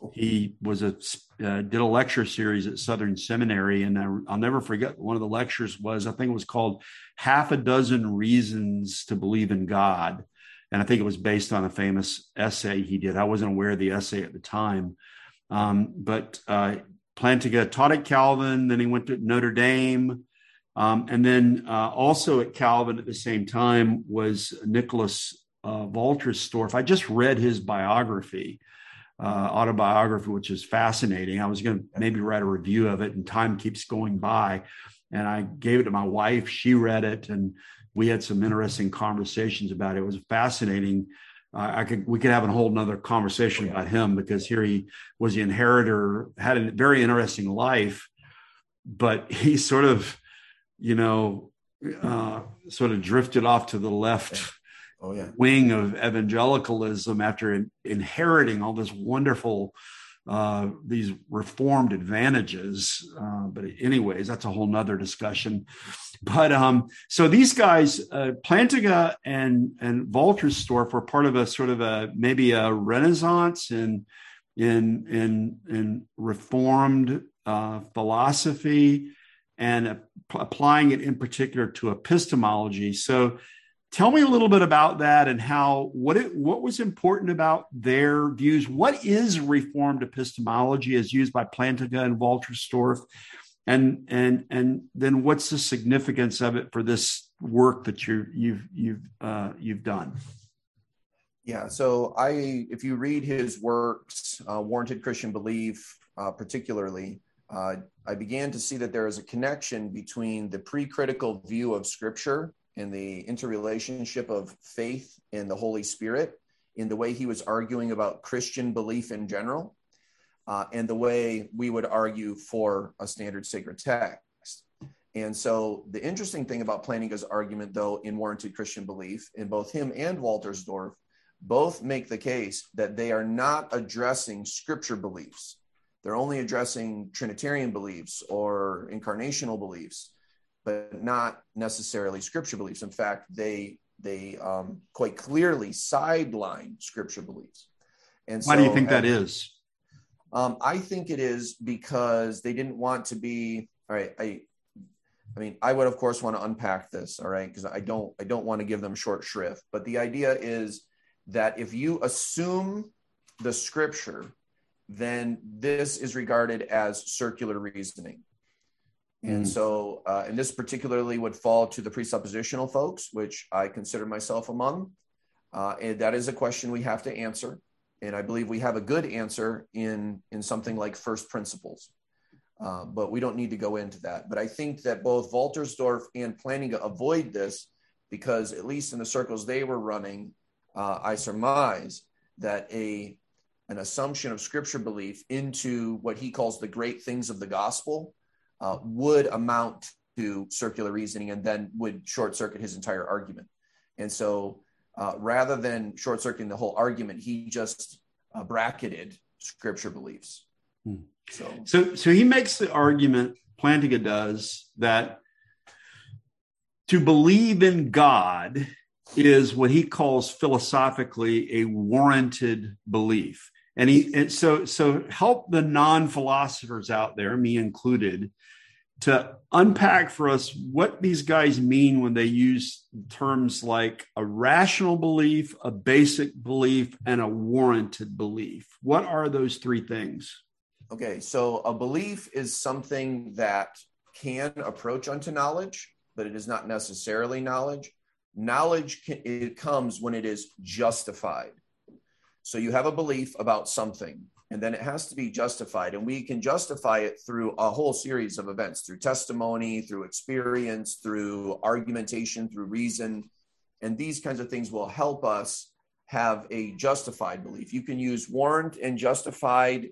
He was a uh, did a lecture series at Southern Seminary, and I, I'll never forget one of the lectures was, I think it was called Half a Dozen Reasons to Believe in God. And I think it was based on a famous essay he did. I wasn't aware of the essay at the time. Um, but uh, Plantinga taught at Calvin, then he went to Notre Dame. Um, and then uh, also at Calvin at the same time was Nicholas uh, Wolterstorff. I just read his biography, uh, autobiography, which is fascinating. I was going to maybe write a review of it, and time keeps going by. And I gave it to my wife. She read it, and we had some interesting conversations about it. It was fascinating. Uh, I could we could have a whole nother conversation about him, because here he was the inheritor, had a very interesting life, but he sort of you know, uh, sort of drifted off to the left oh, yeah. wing of evangelicalism after in, inheriting all this wonderful, uh, these reformed advantages. Uh, but anyways, that's a whole nother discussion. But um, so these guys, uh, Plantinga and, and Wolterstorff were part of a sort of a, maybe a renaissance in, in, in, in reformed uh, philosophy, and uh, applying it in particular to epistemology. So tell me a little bit about that, and how, what it, what was important about their views. What is Reformed epistemology as used by Plantinga and Wolterstorff? And, and, and then what's the significance of it for this work that you, you've, you've, uh, you've done? Yeah. So I, if you read his works, uh, Warranted Christian Belief, uh, particularly, Uh, I began to see that there is a connection between the pre-critical view of Scripture and the interrelationship of faith and the Holy Spirit in the way he was arguing about Christian belief in general, uh, and the way we would argue for a standard sacred text. And so the interesting thing about Plantinga's argument, though, in Warranted Christian Belief, in both him and Wolterstorff, both make the case that they are not addressing Scripture beliefs. They're only addressing Trinitarian beliefs or incarnational beliefs, but not necessarily Scripture beliefs. In fact, they they um, quite clearly sideline Scripture beliefs. And so, why do you think that is? Um, I think it is because they didn't want to be. All right, I, I mean, I would of course want to unpack this. All right, because I don't I don't want to give them short shrift. But the idea is that if you assume the Scripture, then this is regarded as circular reasoning. And mm. so, uh, and this particularly would fall to the presuppositional folks, which I consider myself among. Uh, and that is a question we have to answer. And I believe we have a good answer in, in something like first principles. Uh, but we don't need to go into that. But I think that both Wolterstorff and Plantinga avoid this because, at least in the circles they were running, uh, I surmise that a an assumption of Scripture belief into what he calls the great things of the gospel uh, would amount to circular reasoning, and then would short circuit his entire argument. And so uh, rather than short circuiting the whole argument, he just uh, bracketed Scripture beliefs. Hmm. So, so, so he makes the argument, Plantinga does, that to believe in God is what he calls philosophically a warranted belief. And he and so so help the non-philosophers out there, me included, to unpack for us what these guys mean when they use terms like a rational belief, a basic belief, and a warranted belief. What are those three things? Okay, so a belief is something that can approach unto knowledge, but it is not necessarily knowledge. Knowledge can, it comes when it is justified. So you have a belief about something, and then it has to be justified. And we can justify it through a whole series of events, through testimony, through experience, through argumentation, through reason. And these kinds of things will help us have a justified belief. You can use warrant and justified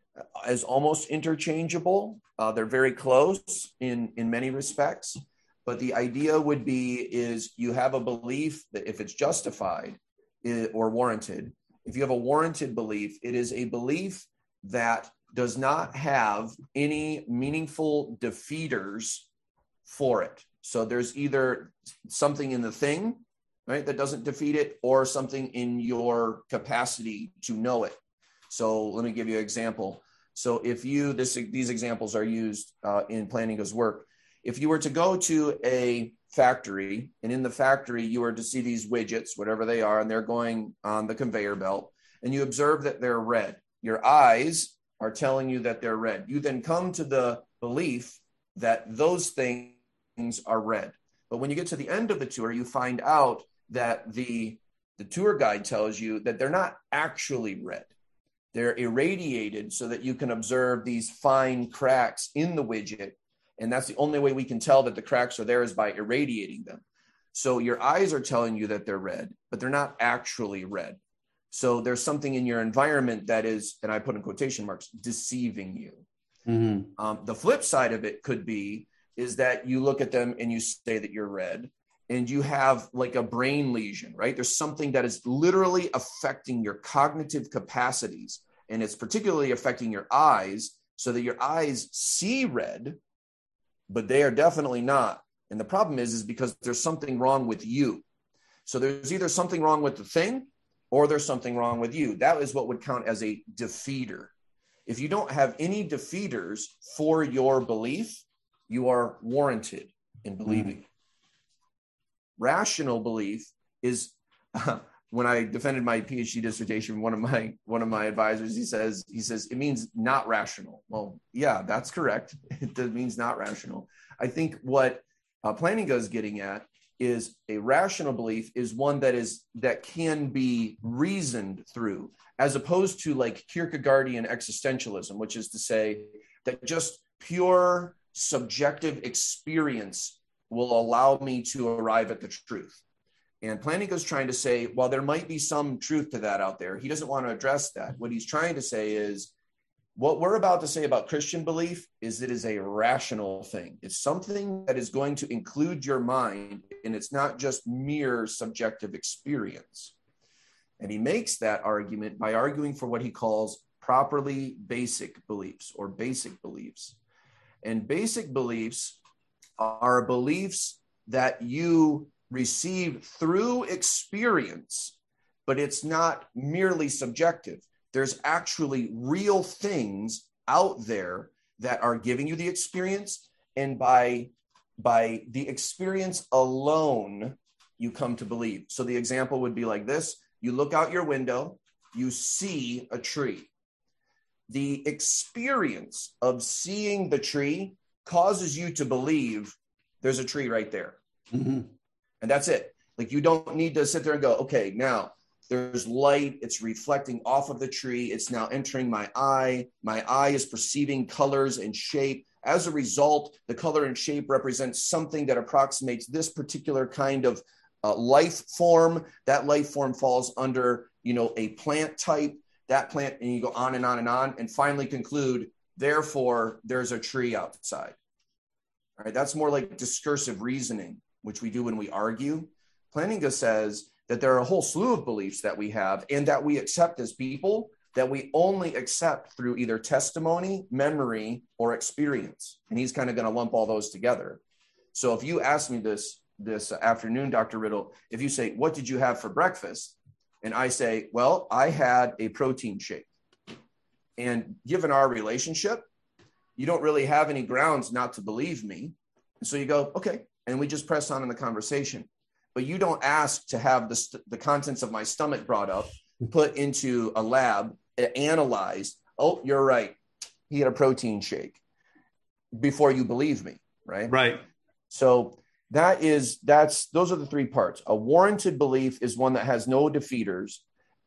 as almost interchangeable. Uh, they're very close in, in many respects. But the idea would be is you have a belief that if it's justified or warranted, if you have a warranted belief, it is a belief that does not have any meaningful defeaters for it. So there's either something in the thing, right, that doesn't defeat it, or something in your capacity to know it. So let me give you an example. So if you, this, these examples are used uh, in Planning Goes work. If you were to go to a factory, and in the factory, you were to see these widgets, whatever they are, and they're going on the conveyor belt, and you observe that they're red. Your eyes are telling you that they're red. You then come to the belief that those things are red. But when you get to the end of the tour, you find out that the, the tour guide tells you that they're not actually red. They're irradiated so that you can observe these fine cracks in the widget. And that's the only way we can tell that the cracks are there is by irradiating them. So your eyes are telling you that they're red, but they're not actually red. So there's something in your environment that is, and I put in quotation marks, deceiving you. Mm-hmm. Um, the flip side of it could be, is that you look at them and you say that you're red, and you have like a brain lesion, right? There's something that is literally affecting your cognitive capacities, and it's particularly affecting your eyes, so that your eyes see red, but they are definitely not. And the problem is, is because there's something wrong with you. So there's either something wrong with the thing, or there's something wrong with you. That is what would count as a defeater. If you don't have any defeaters for your belief, you are warranted in believing. Mm. Rational belief is, uh, when I defended my PhD dissertation, one of my one of my advisors, he says, he says, it means not rational. Well, yeah, that's correct. It means not rational. I think what uh, Planning Goes getting at is a rational belief is one that is that can be reasoned through, as opposed to like Kierkegaardian existentialism, which is to say that just pure subjective experience will allow me to arrive at the truth. And Planning Goes trying to say, while there might be some truth to that out there, he doesn't want to address that. What he's trying to say is, what we're about to say about Christian belief is it is a rational thing. It's something that is going to include your mind, and it's not just mere subjective experience. And he makes that argument by arguing for what he calls properly basic beliefs or basic beliefs. And basic beliefs are beliefs that you receive through experience, but it's not merely subjective. There's actually real things out there that are giving you the experience. And by, by the experience alone, you come to believe. So the example would be like this. You look out your window, you see a tree. The experience of seeing the tree causes you to believe there's a tree right there. Mm-hmm. And that's it. Like, you don't need to sit there and go, okay, now there's light. It's reflecting off of the tree. It's now entering my eye. My eye is perceiving colors and shape. As a result, the color and shape represents something that approximates this particular kind of uh, life form. That life form falls under, you know, a plant type, that plant, and you go on and on and on, and finally conclude, therefore, there's a tree outside. All right, that's more like discursive reasoning, which we do when we argue. Planning Goes says that there are a whole slew of beliefs that we have and that we accept as people that we only accept through either testimony, memory, or experience. And he's kind of going to lump all those together. So if you ask me this this afternoon, Doctor Riddle, if you say, what did you have for breakfast? And I say, well, I had a protein shake. And given our relationship, you don't really have any grounds not to believe me. And so you go, okay. And we just press on in the conversation. But you don't ask to have the, st- the contents of my stomach brought up, put into a lab, analyzed. Oh, you're right. He had a protein shake before you believe me, right? Right. So that is, that's, those are the three parts. A warranted belief is one that has no defeaters.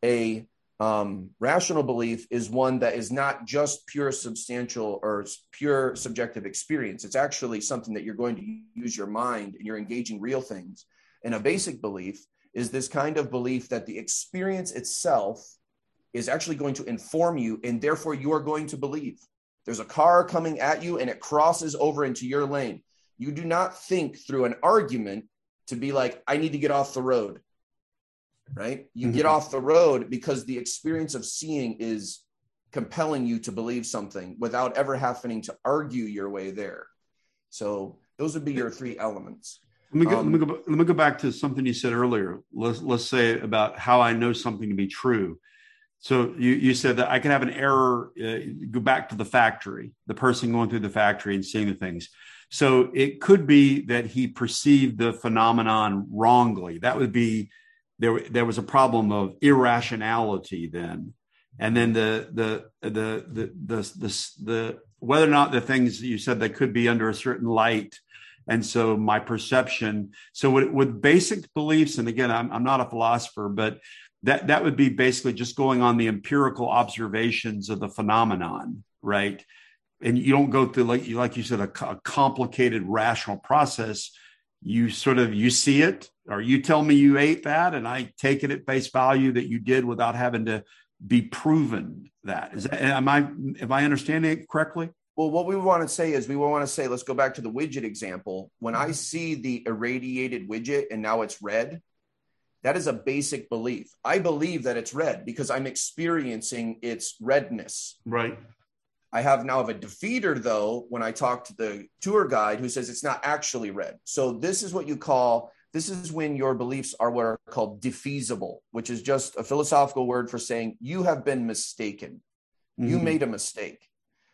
A um, rational belief is one that is not just pure substantial or pure subjective experience. It's actually something that you're going to use your mind and you're engaging real things. And a basic belief is this kind of belief that the experience itself is actually going to inform you, and therefore you are going to believe. There's a car coming at you and it crosses over into your lane. You do not think through an argument to be like, I need to get off the road, right? You mm-hmm. get off the road because the experience of seeing is compelling you to believe something without ever having to argue your way there. So those would be your three elements. Let me go, um, let me go, let me go back to something you said earlier. Let's, let's say about how I know something to be true. So you, you said that I can have an error, uh, go back to the factory, the person going through the factory and seeing the things. So it could be that he perceived the phenomenon wrongly. That would be, there, there was a problem of irrationality then. And then the, the, the, the, the, the, the, whether or not the things you said that could be under a certain light. And so my perception, so with, with basic beliefs, and again, I'm, I'm not a philosopher, but that, that would be basically just going on the empirical observations of the phenomenon, right? And you don't go through, like you, like you said, a, a complicated rational process. You sort of, you see it, or you tell me you ate that, and I take it at face value that you did without having to be proven that. Is that, am I, am I understanding it correctly? Well, what we want to say is we want to say, let's go back to the widget example. When I see the irradiated widget and now it's red, that is a basic belief. I believe that it's red because I'm experiencing its redness. Right. I have now have a defeater, though, when I talk to the tour guide who says it's not actually red. So this is what you call, this is when your beliefs are what are called defeasible, which is just a philosophical word for saying you have been mistaken. Mm-hmm. You made a mistake.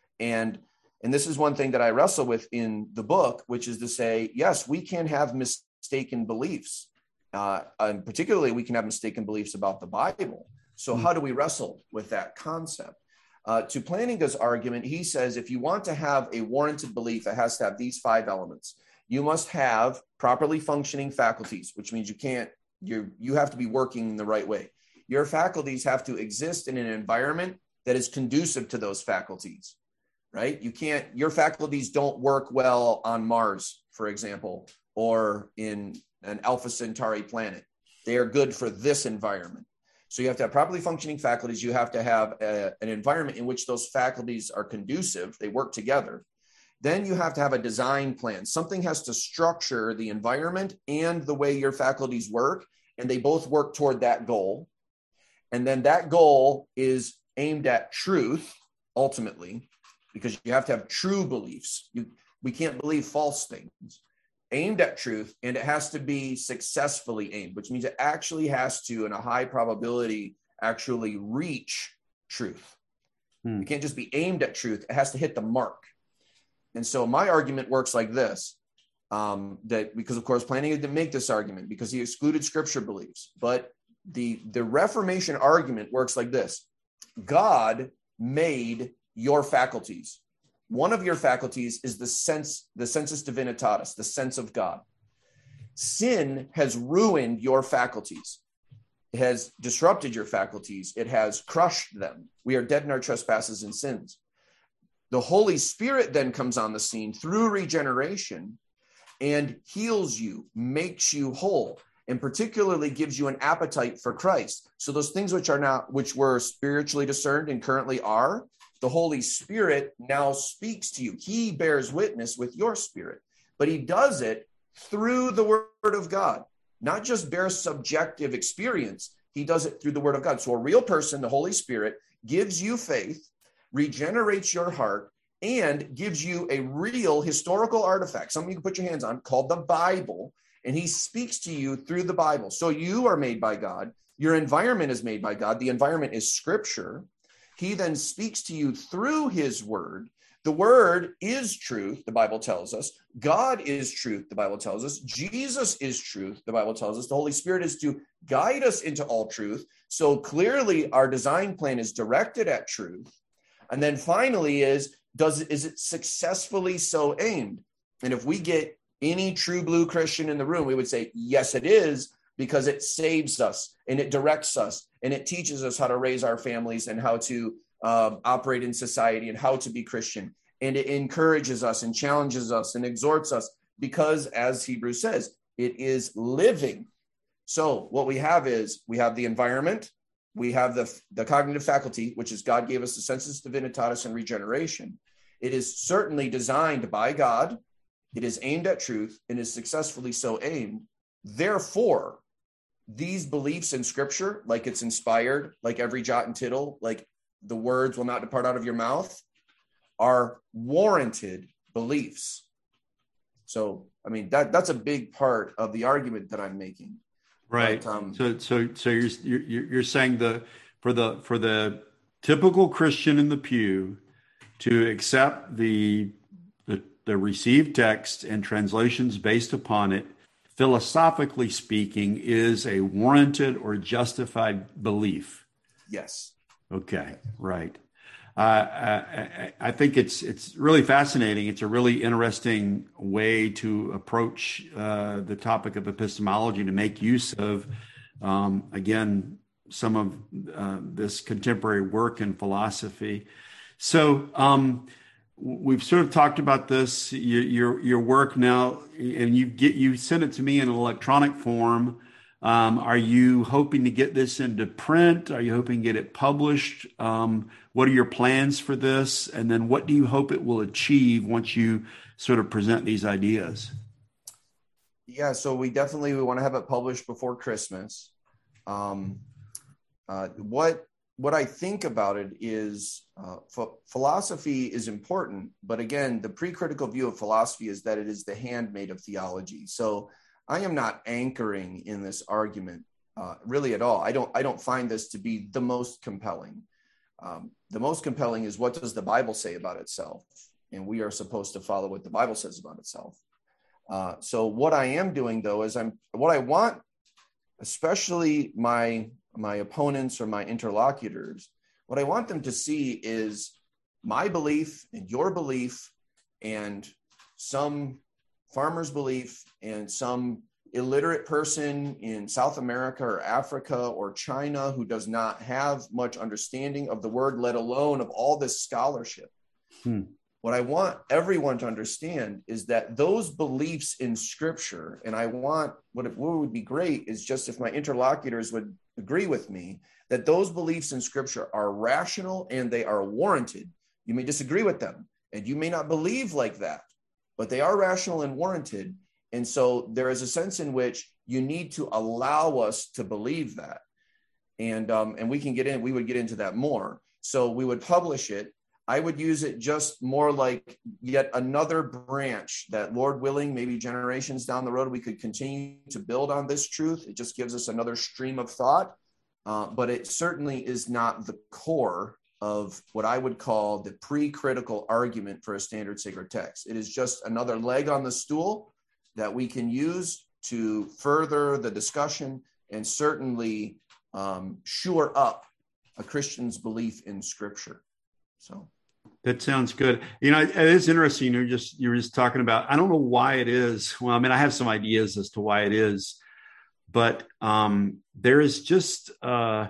And And this is one thing that I wrestle with in the book, which is to say, yes, we can have mistaken beliefs. Uh, and particularly, we can have mistaken beliefs about the Bible. So mm-hmm. how do we wrestle with that concept? Uh, to Plantinga's argument, he says, if you want to have a warranted belief, it has to have these five elements. You must have properly functioning faculties, which means you can't, you you have to be working in the right way. Your faculties have to exist in an environment that is conducive to those faculties. Right? You can't, your faculties don't work well on Mars, for example, or in an Alpha Centauri planet. They are good for this environment. So you have to have properly functioning faculties. You have to have a, an environment in which those faculties are conducive. They work together. Then you have to have a design plan. Something has to structure the environment and the way your faculties work, and they both work toward that goal. And then that goal is aimed at truth, ultimately, because you have to have true beliefs. You, we can't believe false things. Aimed at truth, and it has to be successfully aimed, which means it actually has to, in a high probability, actually reach truth. Hmm. It can't just be aimed at truth. It has to hit the mark. And so my argument works like this, um, that because, of course, Plantinga didn't make this argument because he excluded scripture beliefs. But the, the Reformation argument works like this. God made your faculties. One of your faculties is the sense, the sensus divinitatis, the sense of God. Sin has ruined your faculties. It has disrupted your faculties. It has crushed them. We are dead in our trespasses and sins. The Holy Spirit then comes on the scene through regeneration and heals you, makes you whole, and particularly gives you an appetite for Christ. So those things which are not, which were spiritually discerned and currently are, the Holy Spirit now speaks to you. He bears witness with your spirit, but he does it through the word of God, not just bare subjective experience. He does it through the word of God. So a real person, the Holy Spirit, gives you faith, regenerates your heart, and gives you a real historical artifact, something you can put your hands on, called the Bible. and he speaks to you through the Bible. So you are made by God. Your environment is made by God. The environment is Scripture. He then speaks to you through his word. The word is truth, the Bible tells us. God is truth, the Bible tells us. Jesus is truth, the Bible tells us. The Holy Spirit is to guide us into all truth. So clearly our design plan is directed at truth. And then finally is, does is it successfully so aimed? And if we get any true blue Christian in the room, we would say, yes, it is, because it saves us and it directs us and it teaches us how to raise our families and how to um, operate in society and how to be Christian. And it encourages us and challenges us and exhorts us because, as Hebrews says, it is living. So what we have is we have the environment, we have the, the cognitive faculty, which is God gave us the sensus divinitatis and regeneration. It is certainly designed by God. It is aimed at truth and is successfully so aimed. Therefore, these beliefs in Scripture, like it's inspired, like every jot and tittle, like the words will not depart out of your mouth, are warranted beliefs. So, I mean, that that's a big part of the argument that I'm making. Right. But, um, so, so, so you're, you're you're saying the for the for the typical Christian in the pew to accept the the, the received text and translations based upon it, philosophically speaking, is a warranted or justified belief. Yes. Okay. Right. Uh, I, I think it's it's really fascinating. It's a really interesting way to approach uh, the topic of epistemology, to make use of, um, again, some of uh, this contemporary work in philosophy. So um, we've sort of talked about this, your your, your work now, and you get you sent it to me in an electronic form. Um, are you hoping to get this into print? Are you hoping to get it published? Um, what are your plans for this? And then what do you hope it will achieve once you sort of present these ideas? Yeah, so we definitely we want to have it published before Christmas. Um, uh, what what I think about it is uh, ph- philosophy is important, but again, the pre-critical view of philosophy is that it is the handmaid of theology. So I am not anchoring in this argument uh, really at all. I don't I don't find this to be the most compelling. Um, the most compelling is, what does the Bible say about itself? And we are supposed to follow what the Bible says about itself. Uh, so what I am doing, though, is I'm what I want, especially my my opponents or my interlocutors, what I want them to see is my belief and your belief and some farmer's belief and some illiterate person in South America or Africa or China who does not have much understanding of the word, let alone of all this scholarship. Hmm. What I want everyone to understand is that those beliefs in Scripture, and I want, what, it, what would be great is just if my interlocutors would agree with me, that those beliefs in Scripture are rational and they are warranted. You may disagree with them, and you may not believe like that, but they are rational and warranted. And so there is a sense in which you need to allow us to believe that. And, um, and we can get in, we would get into that more. So we would publish it. I would use it just more like yet another branch that, Lord willing, maybe generations down the road, we could continue to build on this truth. It just gives us another stream of thought. Uh, but it certainly is not the core of what I would call the pre-critical argument for a standard sacred text. It is just another leg on the stool that we can use to further the discussion and certainly um, shore up a Christian's belief in Scripture. So that sounds good. You know, it is interesting. You're just you're just talking about. I don't know why it is. Well, I mean, I have some ideas as to why it is, but um, there is just uh,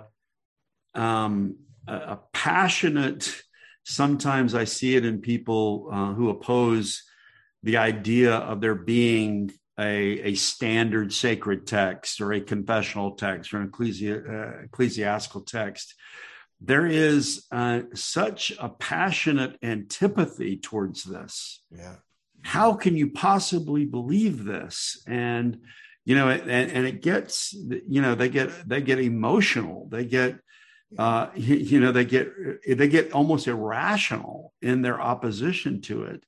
um, a, a passionate. Sometimes I see it in people uh, who oppose the idea of there being a, a standard sacred text or a confessional text or an ecclesi- uh, ecclesiastical text. There is uh, such a passionate antipathy towards this. Yeah. How can you possibly believe this? And, you know, and, and it gets, you know, they get, they get emotional. They get, uh, you know, they get, they get almost irrational in their opposition to it.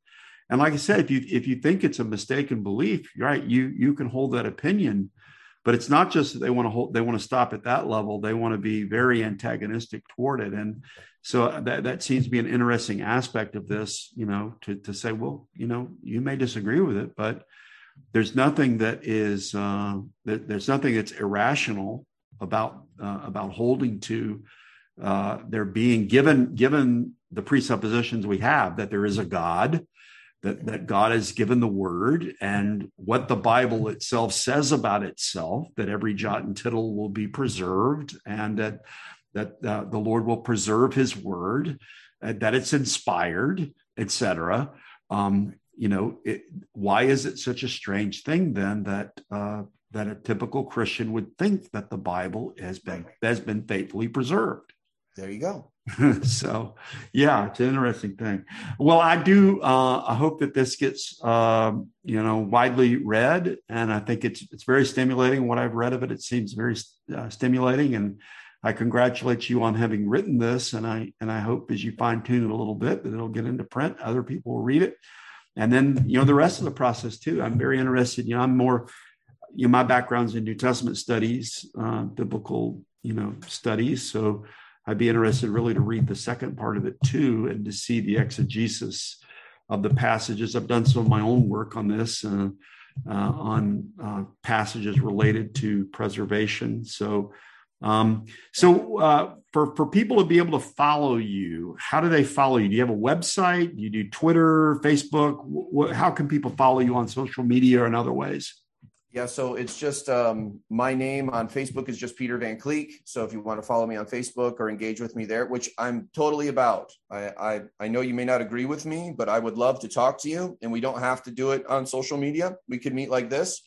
And like I said, if you if you think it's a mistaken belief, right, you you can hold that opinion. But it's not just that they want to hold, they want to stop at that level. They want to be very antagonistic toward it. And so that, that seems to be an interesting aspect of this, you know, to, to say, well, you know, you may disagree with it, but there's nothing that is, uh, that there's nothing that's irrational about, uh, about holding to uh, there being given, given the presuppositions we have that there is a God, that, that God has given the word and what the Bible itself says about itself, that every jot and tittle will be preserved and that, that uh, the Lord will preserve his word, uh, that it's inspired, et cetera. Um, you know, it, why is it such a strange thing then that, uh, that a typical Christian would think that the Bible has been, has been faithfully preserved? There you go. So, yeah, it's an interesting thing. Well, I do. Uh, I hope that this gets, um, you know, widely read, and I think it's it's very stimulating. What I've read of it, it seems very uh, stimulating, and I congratulate you on having written this. And I and I hope as you fine tune it a little bit that it'll get into print. Other people will read it, and then you know the rest of the process too. I'm very interested. You know, I'm more. You know, my background's in New Testament studies, uh, biblical, you know, studies. So I'd be interested really to read the second part of it too, and to see the exegesis of the passages. I've done some of my own work on this, uh, uh, on uh, passages related to preservation. So, um, so uh, for for people to be able to follow you, how do they follow you? Do you have a website? Do you do Twitter, Facebook? What, how can people follow you on social media or in other ways? Yeah, so it's just um, my name on Facebook is just Peter Van Cleek. So if you want to follow me on Facebook or engage with me there, which I'm totally about. I, I I know you may not agree with me, but I would love to talk to you. And we don't have to do it on social media. We could meet like this,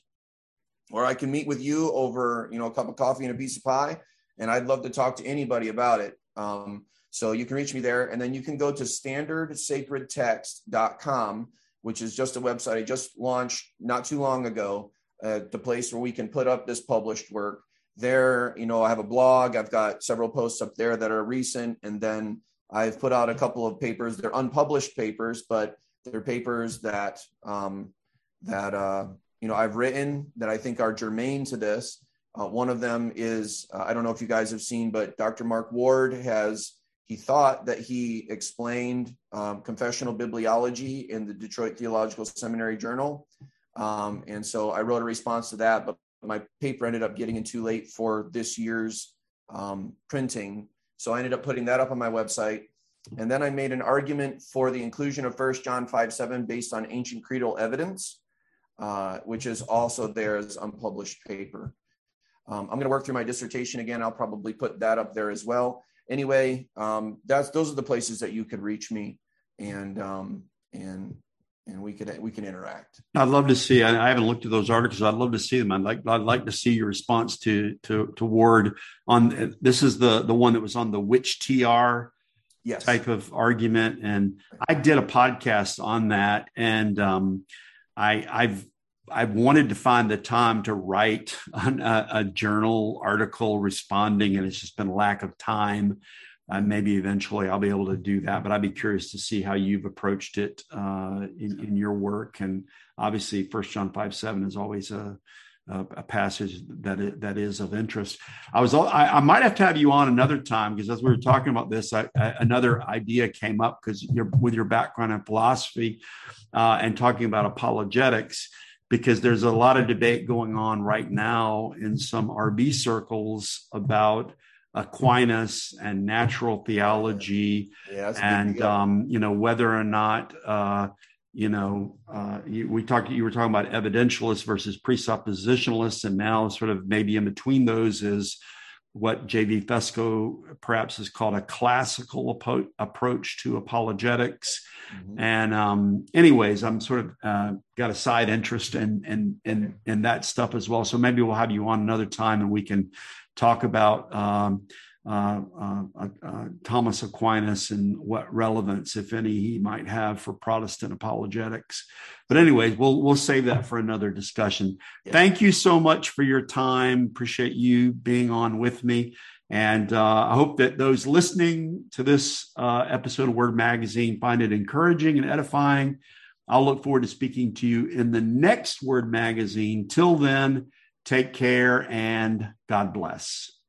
or I can meet with you over, you know, a cup of coffee and a piece of pie. And I'd love to talk to anybody about it. Um, so you can reach me there, and then you can go to standard sacred text dot com, which is just a website I just launched not too long ago. Uh, the place where we can put up this published work there. You know, I have a blog. I've got several posts up there that are recent. And then I've put out a couple of papers. They're unpublished papers, but they're papers that, um, that, uh, you know, I've written that I think are germane to this. Uh, one of them is, uh, I don't know if you guys have seen, but Doctor Mark Ward has, he thought that he explained um, confessional bibliology in the Detroit Theological Seminary Journal. Um, and so I wrote a response to that, but my paper ended up getting in too late for this year's um, printing. So I ended up putting that up on my website. And then I made an argument for the inclusion of First John five seven based on ancient creedal evidence, uh, which is also there as unpublished paper. Um, I'm going to work through my dissertation again. I'll probably put that up there as well. Anyway, um, that's those are the places that you could reach me, and um, and and we could we can interact. I'd love to see. I, I haven't looked at those articles. I'd love to see them. I'd like I'd like to see your response to to to Ward on this. Is the the one that was on the which T R yes. type of argument, and I did a podcast on that, and um, I I've I've wanted to find the time to write a, a journal article responding, and it's just been a lack of time. Uh, maybe eventually I'll be able to do that, but I'd be curious to see how you've approached it uh, in, in your work. And obviously, First John five seven is always a, a, a passage that is, that is of interest. I was I, I might have to have you on another time, because as we were talking about this, I, I, another idea came up, because you're with your background in philosophy uh, and talking about apologetics, because there's a lot of debate going on right now in some R B circles about Aquinas and natural theology, yeah, and um, you know whether or not uh, you know uh, you, we talked. You were talking about evidentialists versus presuppositionalists, and now sort of maybe in between those is what J V Fesko perhaps has called a classical apo- approach to apologetics. Mm-hmm. And um, anyways, I'm sort of uh, got a side interest in in in in that stuff as well. So maybe we'll have you on another time, and we can talk about um, uh, uh, uh, Thomas Aquinas and what relevance, if any, he might have for Protestant apologetics. But anyways, we'll we'll save that for another discussion. Yeah. Thank you so much for your time. Appreciate you being on with me. And uh, I hope that those listening to this uh, episode of Word Magazine find it encouraging and edifying. I'll look forward to speaking to you in the next Word Magazine. Till then, take care and God bless.